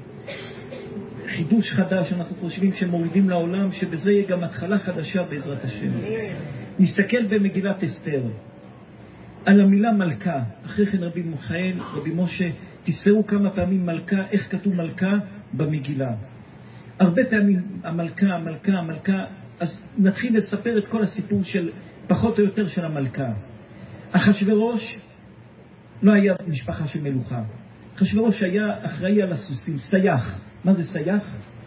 חידוש חדש, אנחנו חושבים שמורידים לעולם, שבזה יהיה גם התחלה חדשה בעזרת השם. נסתכל במגילת אסתר. על המילה מלכה. אחרי כן רבי מיכאל, רבי משה, תספרו כמה פעמים מלכה, איך כתוב מלכה במגילה. הרבה פעמים המלכה, אז נתחיל לספר את כל הסיפור של פחות או יותר של המלכה. אחשוורוש לא היה משפחה של מלוכה. אחשוורוש היה אחראי על הסוסים, סייח. מה זה סייח?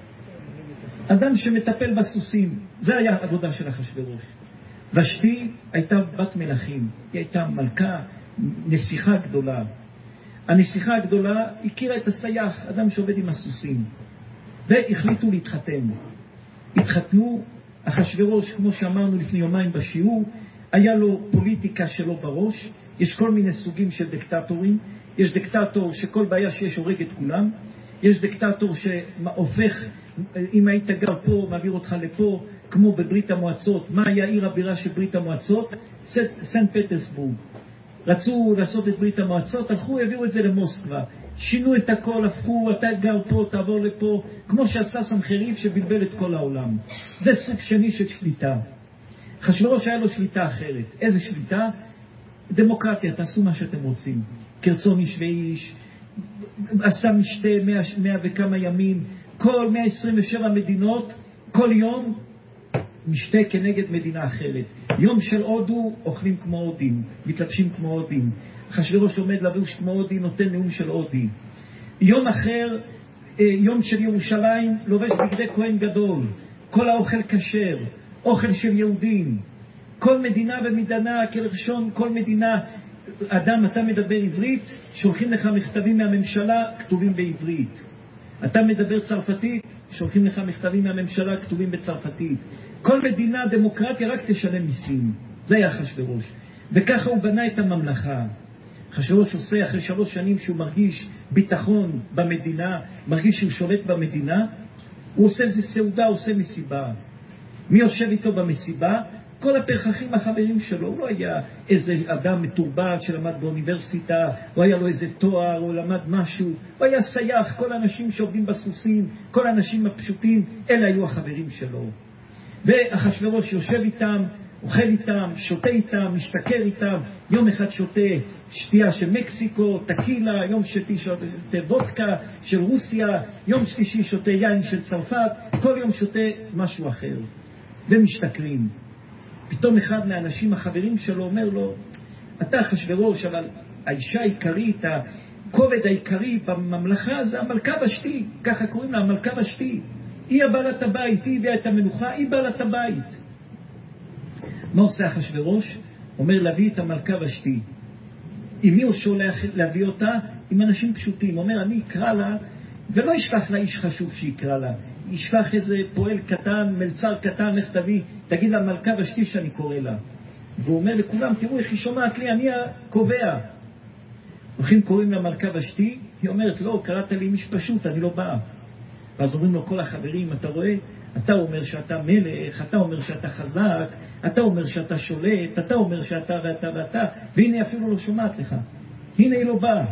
אדם שמטפל בסוסים. זה היה עבודה של אחשוורוש. ושתי הייתה בת מלכים. היא הייתה מלכה, נסיכה גדולה. הנסיכה הגדולה הכירה את הסייח, אדם שעובד עם הסוסים. והחליטו להתחתן. התחתנו. אחשוורוש, כמו שאמרנו לפני יומיים בשיעור, היה לו פוליטיקה שלו בראש. יש כל מיני סוגים של דיקטטורים. יש דיקטטור שכל בעיה שיש הורג את כולם. יש דיקטטור שהופך, אם היית גר פה, מעביר אותך לפה, כמו בברית המועצות. מה היה עיר הבירה של ברית המועצות? סנט פטרסבורג. רצו לעשות את ברית המועצות, הלכו, העבירו את זה למוסקבה. שינו את הכל, הפכו, אתה גר פה, תעבור לפה, כמו שעשה סנחריב שבלבל את כל העולם. זה סוג שני של שליטה. אחשוורוש היה לו שליטה אחרת. איזה שליטה? דמוקרטיה, תעשו מה שאתם רוצים. כרצון איש ואיש, עשה משתה 100 וכמה ימים, כל 127 מדינות, כל יום משתה כנגד מדינה אחרת. יום של הודו, אוכלים כמו הודים, מתלבשים כמו הודים. אחשוורוש עומד לבוש כמו הודי, נותן נאום של הודי. יום אחר, יום של ירושלים, לובש בגדי כהן גדול, כל האוכל כשר, אוכל של יהודים. כל מדינה ומדינה, כלשון כל מדינה, אדם, אתה מדבר עברית, שולחים לך מכתבים מהממשלה, כתובים בעברית. אתה מדבר צרפתית, שולחים לך מכתבים מהממשלה, כתובים בצרפתית. כל מדינה דמוקרטיה רק תשלם מיסים. זה היה אחשוורוש. וככה הוא בנה את הממלכה. אחשוורוש עושה אחרי 3 שנים שהוא מרגיש ביטחון במדינה, מרגיש שהוא שולט במדינה, הוא עושה איזה סעודה, עושה מסיבה. מי יושב איתו במסיבה? כל הפרחחים החברים שלו. הוא לא היה איזה אדם מתורבת שלמד באוניברסיטה, או היה לו איזה תואר, או למד משהו. הוא היה סייח, כל האנשים שעובדים בסוסים, כל האנשים הפשוטים, אלה היו החברים שלו. ואחשוורוש יושב איתם, אוכל איתם, שותה איתם, משתכר איתם. יום אחד שותה שתייה של מקסיקו, טקילה, יום שני שותה וודקה של רוסיה, יום שלישי שותה יין של צרפת, כל יום שותה משהו אחר. ומשתכרים. פתאום אחד מהאנשים החברים שלו אומר לו, אתה אחשוורוש, אבל האישה העיקרית, הכובד העיקרי בממלכה זה המלכה ושתי. ככה קוראים לה, המלכה ושתי. היא הבעלת הבית, היא הביאה את המלוכה, היא בעלת הבית. מה עושה אחשוורוש? אומר להביא את המלכה ושתי. עם מי הוא שולח להביא אותה? עם אנשים פשוטים. אומר, אני אקרא לה, ולא ישלח לה איש חשוב שיקרא לה. ישלח איזה פועל קטן, מלצר קטן, לך תגיד לה מלכה ושתי שאני קורא לה. והוא אומר לכולם, תראו איך היא שומעת לי, אני הקובע. הולכים קוראים לה מלכה ושתי, היא אומרת, לא, קראת לי איש פשוט, אני לא באה. ואז אומרים לו כל החברים, אתה רואה? אתה אומר שאתה מלך, אתה אומר שאתה חזק, אתה אומר שאתה שולט, אתה אומר שאתה ואתה, והנה אפילו לא שומעת לך. הנה היא לא באה.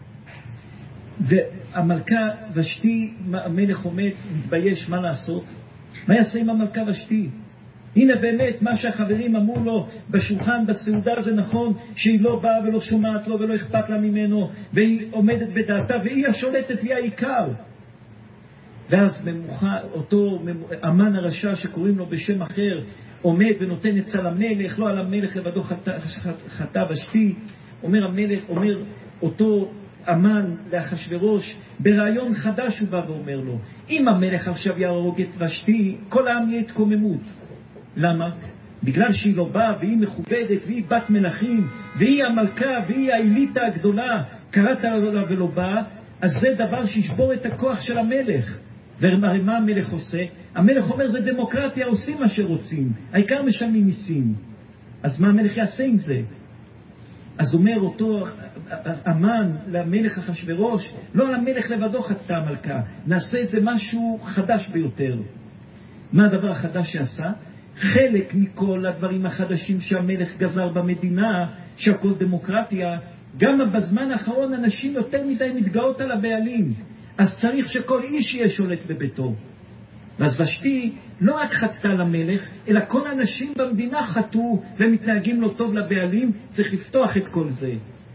והמלכה ושתי, המלך עומד, מתבייש, מה לעשות? מה יעשה עם המלכה ושתי? הנה באמת מה שהחברים אמרו לו בשולחן, בסעודה, זה נכון שהיא לא באה ולא שומעת לו ולא אכפת לה ממנו, והיא עומדת בדעתה, והיא השולטת והיא העיקר. ואז אותו אמן הרשע שקוראים לו בשם אחר, עומד ונותן עצה למלך, לא על המלך לבדו חטא ושתי. אומר המלך, אומר אותו אמן לאחשוורוש, ברעיון חדש הוא בא ואומר לו, אם המלך עכשיו יהרוג את ושתי, כל העם יהיה התקוממות. למה? בגלל שהיא לא באה, והיא מכובדת, והיא בת מלכים, והיא המלכה, והיא האליטה הגדולה, קראת לה ולא באה, אז זה דבר שישבור את הכוח של המלך. ומה המלך עושה? המלך אומר, זה דמוקרטיה, עושים מה שרוצים, העיקר משלמים מיסים. אז מה המלך יעשה עם זה? אז אומר אותו אמן למלך אחשוורוש, לא על המלך לבדו חטאה המלכה, נעשה את זה משהו חדש ביותר. מה הדבר החדש שעשה? חלק מכל הדברים החדשים שהמלך גזר במדינה, שהכל דמוקרטיה, גם בזמן האחרון אנשים יותר מדי מתגאות על הבעלים, אז צריך שכל איש יהיה שולט בביתו. ואז ושתי לא רק חטאה למלך, אלא כל האנשים במדינה חטאו ומתנהגים לא טוב לבעלים, צריך לפתוח את כל זה.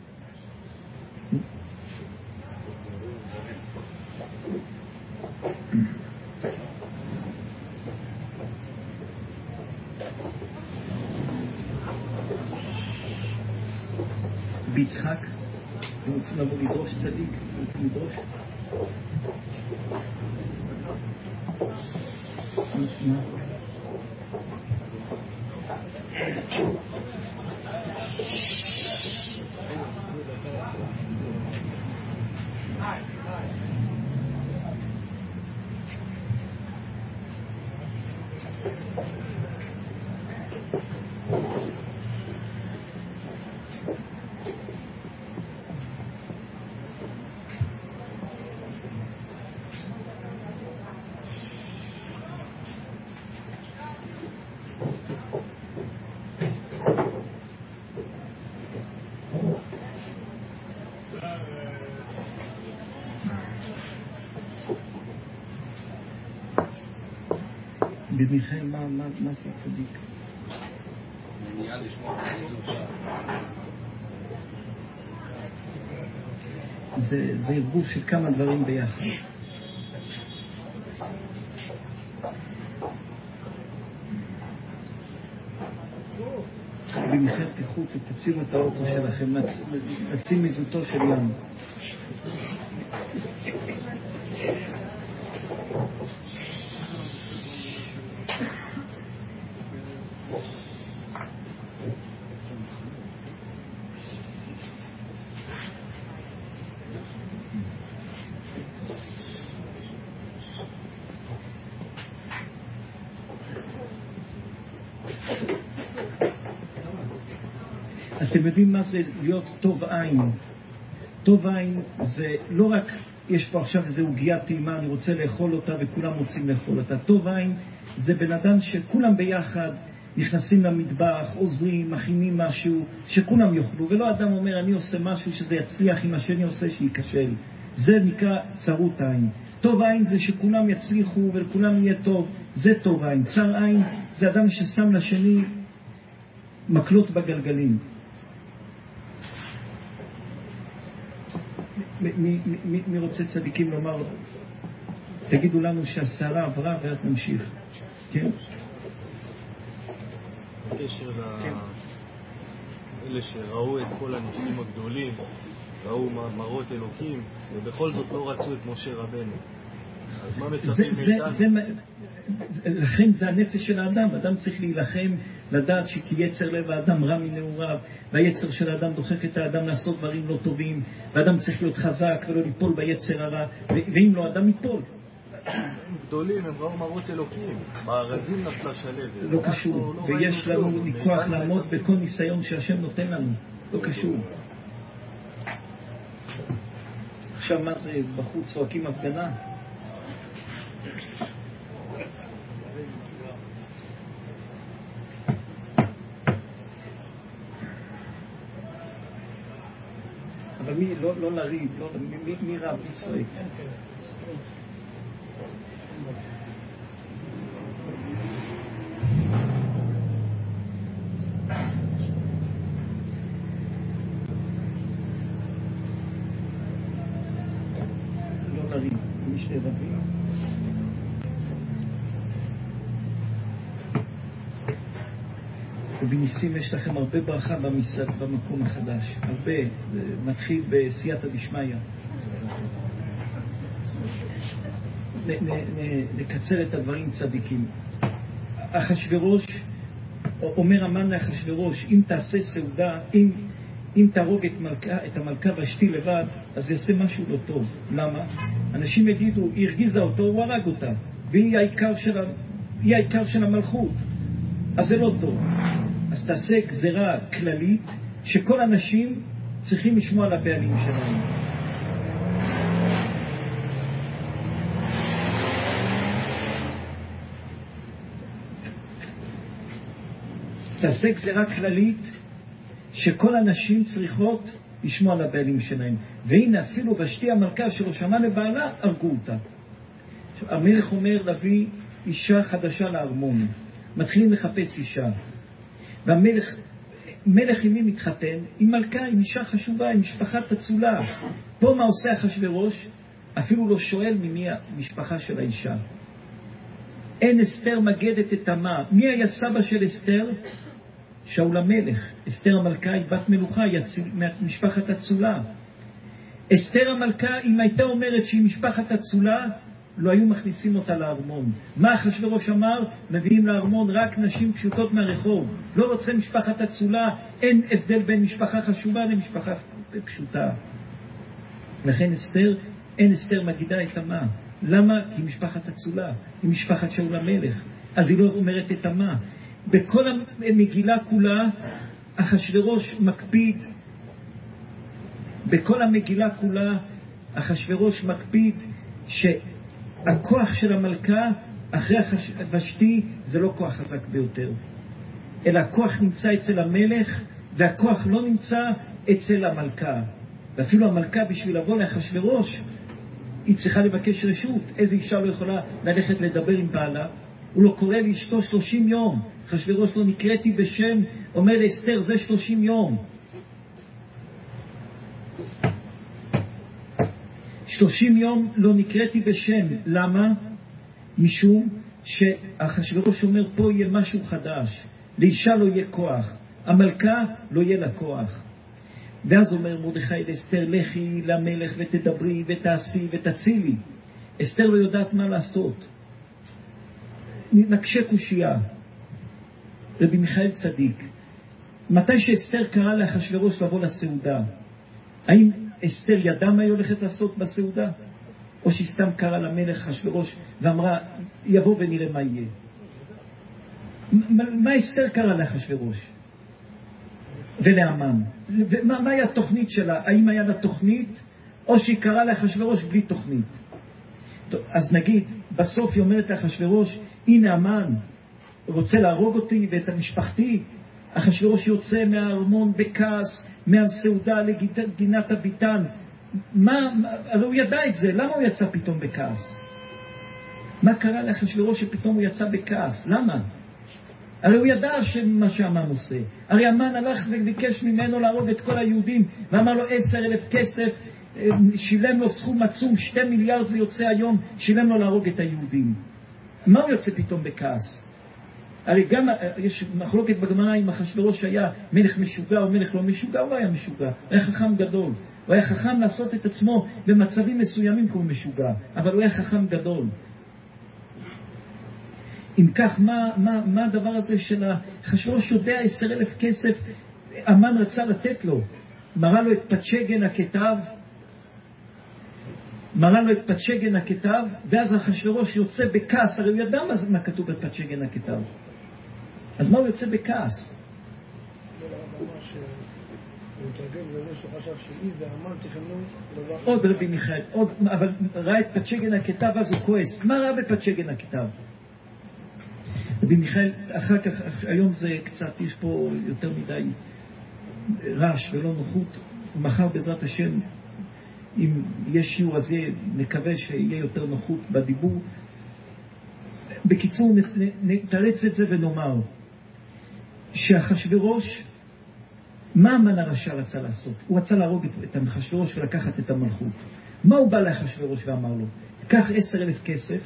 ביצחק, הם רוצים לבוא לדרוש צדיק, רוצים לדרוש. מה? במיכאל, מה זה צדיק? מניעה לשמוע זה ערבוב של כמה דברים ביחד. במיכאל, תציעו את האוטו שלכם, נציל מזוטו של ים. אתם יודעים מה זה להיות טוב עין? טוב עין זה לא רק יש פה עכשיו איזו עוגיה טעימה, אני רוצה לאכול אותה וכולם רוצים לאכול אותה. טוב עין זה בן אדם שכולם ביחד נכנסים למטבח, עוזרים, מכינים משהו, שכולם יאכלו, ולא אדם אומר אני עושה משהו שזה יצליח, אם השני עושה שייכשל. זה נקרא צרות עין. טוב עין זה שכולם יצליחו ולכולם יהיה טוב, זה טוב עין. צר עין זה אדם ששם לשני מקלות בגלגלים. מי רוצה צדיקים לומר? תגידו לנו שהסערה עברה ואז נמשיך. כן? בקשר לאלה שראו את כל הניסים הגדולים, ראו מראות אלוקים, ובכל זאת לא רצו את משה רבנו. אז מה מצפים מאיתנו? לכן זה הנפש של האדם. האדם צריך להילחם, לדעת שכי יצר לב האדם רע מנעוריו, והיצר של האדם דוחק את האדם לעשות דברים לא טובים, והאדם צריך להיות חזק ולא ליפול ביצר הרע, ואם לא, האדם ייפול. הם גדולים, הם ראו מראות אלוקים, בארזים נפלה שלבת. לא קשור, ויש לנו כוח לעמוד בכל ניסיון שהשם נותן לנו. לא קשור. עכשיו מה זה? בחוץ צועקים הפגנה? אבל מי, לא לריב, מי רב, מי צועק? לא לריב, מי שתי רבים. ובניסים יש לכם הרבה ברכה במקום החדש, הרבה, מתחיל בסייעתא דשמיא. נקצר את הדברים צדיקים. אחשוורוש, אומר המן לאחשוורוש, אם תעשה סעודה, אם תהרוג את המלכה ושתי לבד, אז יעשה משהו לא טוב. למה? אנשים יגידו, היא הרגיזה אותו, הוא הרג אותה, והיא העיקר של המלכות, אז זה לא טוב. אז תעשה גזרה כללית שכל אנשים צריכים לשמוע על הבעלים שלהם. תעשה גזירה כללית שכל הנשים צריכות לשמוע על הבעלים שלהם. והנה אפילו ושתי המלכה שלא שמעה לבעלה, הרגו אותה. המלך אומר להביא אישה חדשה לארמון. מתחילים לחפש אישה. מלך עם מי מתחתן? עם מלכה, עם אישה חשובה, עם משפחת אצולה. פה מה עושה אחשוורוש? אפילו לא שואל ממי המשפחה של האישה. אין אסתר מגדת את עמה. מי היה סבא של אסתר? שאול המלך. אסתר המלכה היא בת מלוכה, היא משפחת אצולה. אסתר המלכה, אם הייתה אומרת שהיא משפחת אצולה, לא היו מכניסים אותה לארמון. מה אחשוורוש אמר? מביאים לארמון רק נשים פשוטות מהרחוב. לא רוצה משפחת אצולה, אין הבדל בין משפחה חשובה למשפחה פשוטה. לכן אסתר, אין אסתר מגידה את עמה. למה? כי היא משפחת אצולה, היא משפחת שאול המלך. אז היא לא אומרת את עמה. בכל המגילה כולה, אחשוורוש מקפיד, בכל המגילה כולה, אחשוורוש מקפיד שהכוח של המלכה אחרי ושתי זה לא כוח חזק ביותר, אלא הכוח נמצא אצל המלך, והכוח לא נמצא אצל המלכה. ואפילו המלכה בשביל לבוא לאחשוורוש היא צריכה לבקש רשות. איזה אישה לא יכולה ללכת לדבר עם בעלה? הוא לא קורא לאשתו 30 יום. אחשוורוש לא נקראתי בשם, אומר לאסתר זה 30 יום. 30 יום לא נקראתי בשם. למה? משום שאחשוורוש אומר פה יהיה משהו חדש. לאישה לא יהיה כוח, המלכה לא יהיה לה כוח. ואז אומר מרדכי לאסתר, לכי למלך ותדברי ותעשי ותצילי. אסתר לא יודעת מה לעשות. נקשה קושייה. רבי מיכאל צדיק, מתי שאסתר קרא לאחשוורוש לבוא לסעודה, האם אסתר ידעה מה היא הולכת לעשות בסעודה? או שהיא סתם קרא למלך אחשוורוש ואמרה יבוא ונראה מה יהיה? מה אסתר קרא לאחשוורוש ולהמן? מה היה התוכנית שלה? האם היה לה תוכנית או שהיא קרא לאחשוורוש בלי תוכנית? טוב, אז נגיד בסוף היא אומרת לאחשוורוש, הנה המן רוצה להרוג אותי ואת המשפחתי. אחשוורוש יוצא מהארמון בכעס, מהסעודה לגינת הביתן. הרי הוא ידע את זה, למה הוא יצא פתאום בכעס? מה קרה לאחשוורוש שפתאום הוא יצא בכעס? למה? הרי הוא ידע שמה שהמן עושה. הרי המן הלך וביקש ממנו להרוג את כל היהודים ואמר לו 10,000 כסף, שילם לו סכום עצום, 2 מיליארד זה יוצא היום, שילם לו להרוג את היהודים. מה הוא יוצא פתאום בכעס? הרי גם יש מחלוקת בגמרא אם אחשוורוש היה מלך משוגע או מלך לא משוגע. הוא לא היה משוגע, הוא היה חכם גדול. הוא היה חכם לעשות את עצמו במצבים מסוימים כמו משוגע, אבל הוא היה חכם גדול. אם כך, מה הדבר הזה של אחשוורוש יודע 10,000 כסף, המן רצה לתת לו, מראה לו את פצ'גן הכתב, ואז אחשוורוש יוצא בכעס. הרי הוא ידע מה כתוב בפצ'גן הכתב, אז מה הוא יוצא בכעס? הוא מתרגם, זה משהו חשב שהיא והמן תכנו עוד רבי מיכאל, אבל ראה את פצ'גן הכתב אז הוא כועס. מה ראה בפצ'גן הכתב? רבי מיכאל, אחר כך, היום זה קצת, יש פה יותר מדי רעש ולא נוחות. מחר בעזרת השם, אם יש שיעור אז נקווה שיהיה יותר נוחות בדיבור. בקיצור, נתרץ את זה ונאמר שאחשוורוש, מה המן הרשע רצה לעשות? הוא רצה להרוג את אחשוורוש ולקחת את המלכות. מה הוא בא לאחשוורוש ואמר לו? קח 10,000 כסף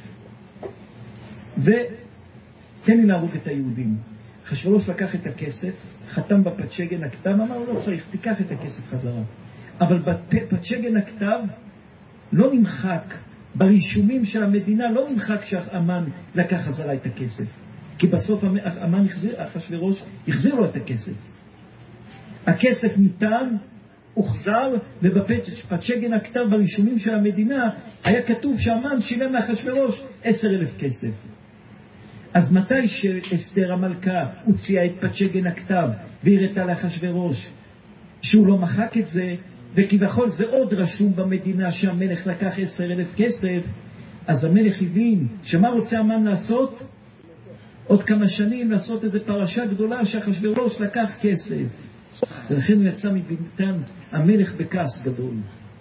ותן לי להרוג את היהודים. אחשוורוש לקח את הכסף, חתם בפצ'גן הכתב, אמר לו לא צריך, תיקח את הכסף חזרה. אבל בפצ'גן הכתב לא נמחק, ברישומים של המדינה לא נמחק שהאמן לקח חזרה את הכסף, כי בסוף האמן אחשוורוש החזיר לו את הכסף. הכסף ניתן, הוחזר, ובפצ'גן הכתב ברישומים של המדינה היה כתוב שהאמן שילם לאחשוורוש 10,000 כסף. אז מתי שאסתר המלכה הוציאה את פצ'גן הכתב והראתה לאחשוורוש שהוא לא מחק את זה, וכביכול זה עוד רשום במדינה שהמלך לקח 10,000 כסף, אז המלך הבין שמה רוצה המן לעשות? עוד כמה שנים לעשות איזו פרשה גדולה שאחשוורוש לקח כסף. ולכן הוא יצא מביתן המלך בכעס גדול.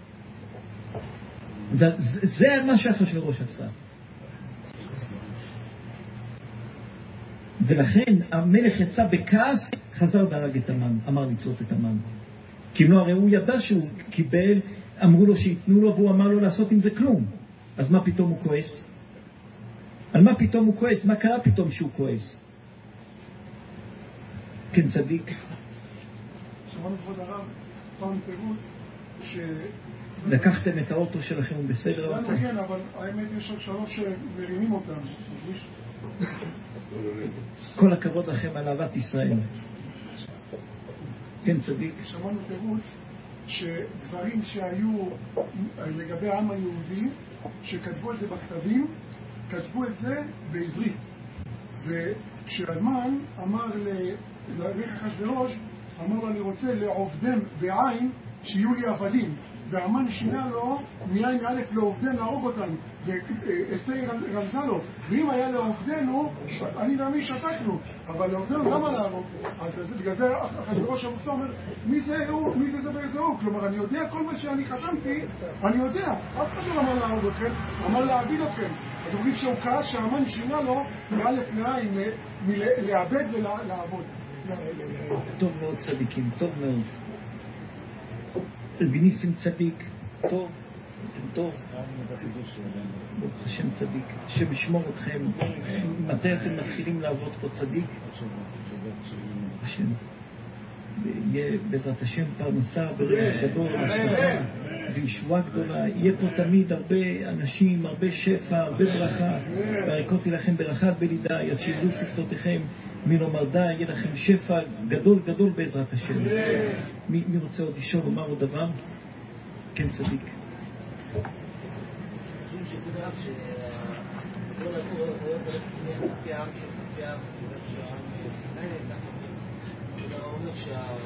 זה מה שאחשוורוש עשה. ולכן המלך יצא בכעס, חזר והרג את המן, אמר לתלות את המן. כי אם לא, הרי הוא ידע שהוא קיבל, אמרו לו שיתנו לו, והוא אמר לו לעשות עם זה כלום. אז מה פתאום הוא כועס? על מה פתאום הוא כועס? מה קרה פתאום שהוא כועס? כן, צדיק. שמענו כבוד הרב, פעם תירוץ ש... לקחתם את האוטו שלכם, הוא בסדר האוטו? כן, אבל האמת יש עוד 3 שמרימים אותם. כל הכבוד לכם על אהבת ישראל. כן, צדיק. שמענו תירוץ שדברים שהיו לגבי העם היהודי, שכתבו את זה בכתבים, כתבו את זה בעברית. וכשהמן אמר למלך אחשוורוש, אמר לו, אני רוצה לעובדם בעין שיהיו לי עבדים. והמן שינה לו מעין א' לעובדן להרוג אותם, ואסתר רמזה לו, ואם היה לעובדנו, אני ואמי שתקנו, אבל לעובדנו למה להרוג? אז בגלל זה אחשוורוש המוסר אומר, מי זה הוא? מי זה זה הוא? כלומר, אני יודע כל מה שאני חשמתי, אני יודע, אף אחד לא אמר להרוג אתכם, אמר להעביד אתכם. אז אומרים שהוא כעס שהמן שינה לו מאלף לעין, מלעבד ולעבוד. טוב מאוד צדיקים, טוב מאוד. אלביניסים צדיק, טוב, טוב. ברוך השם צדיק, השם ישמור אתכם. מתי אתם מתחילים לעבוד פה צדיק? השם. יהיה בעזרת השם פרנסה גדול, וישועה גדולה. יהיה פה תמיד הרבה אנשים, הרבה שפע, הרבה ברכה. והריקותי לכם ברכה בלידה, יד שירדו שפתותיכם. מי לא מרדה, יהיה לכם שפע גדול גדול בעזרת השם. מי רוצה עוד לשאול, לומר עוד דבר? כן, צדיק. חושבים שכבוד הרב שכל הדור הולך לפי העם של העם סיני, כבוד הרב אומר שהעם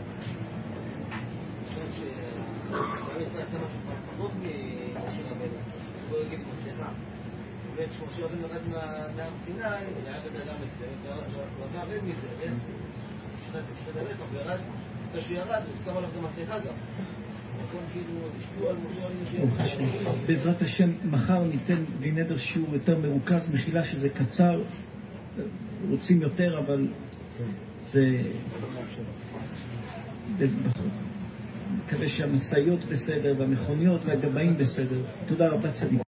ישראל עשה משהו פחות ממשה רבנו, בוא יגיד משה. באמת שמשה רבנו ירד מהר סיני, היה בדאדם מסוים, הוא עבר רד מזה, שחד הלך, וירד, אחרי שהוא ירד, הוא שם עליו גם מסכה גם. בעזרת השם מחר ניתן בלי נדר שיעור יותר מרוכז, מחילה שזה קצר, רוצים יותר אבל זה מקווה שהמסעיות בסדר והמכוניות והגבאים בסדר. תודה רבה צדיק.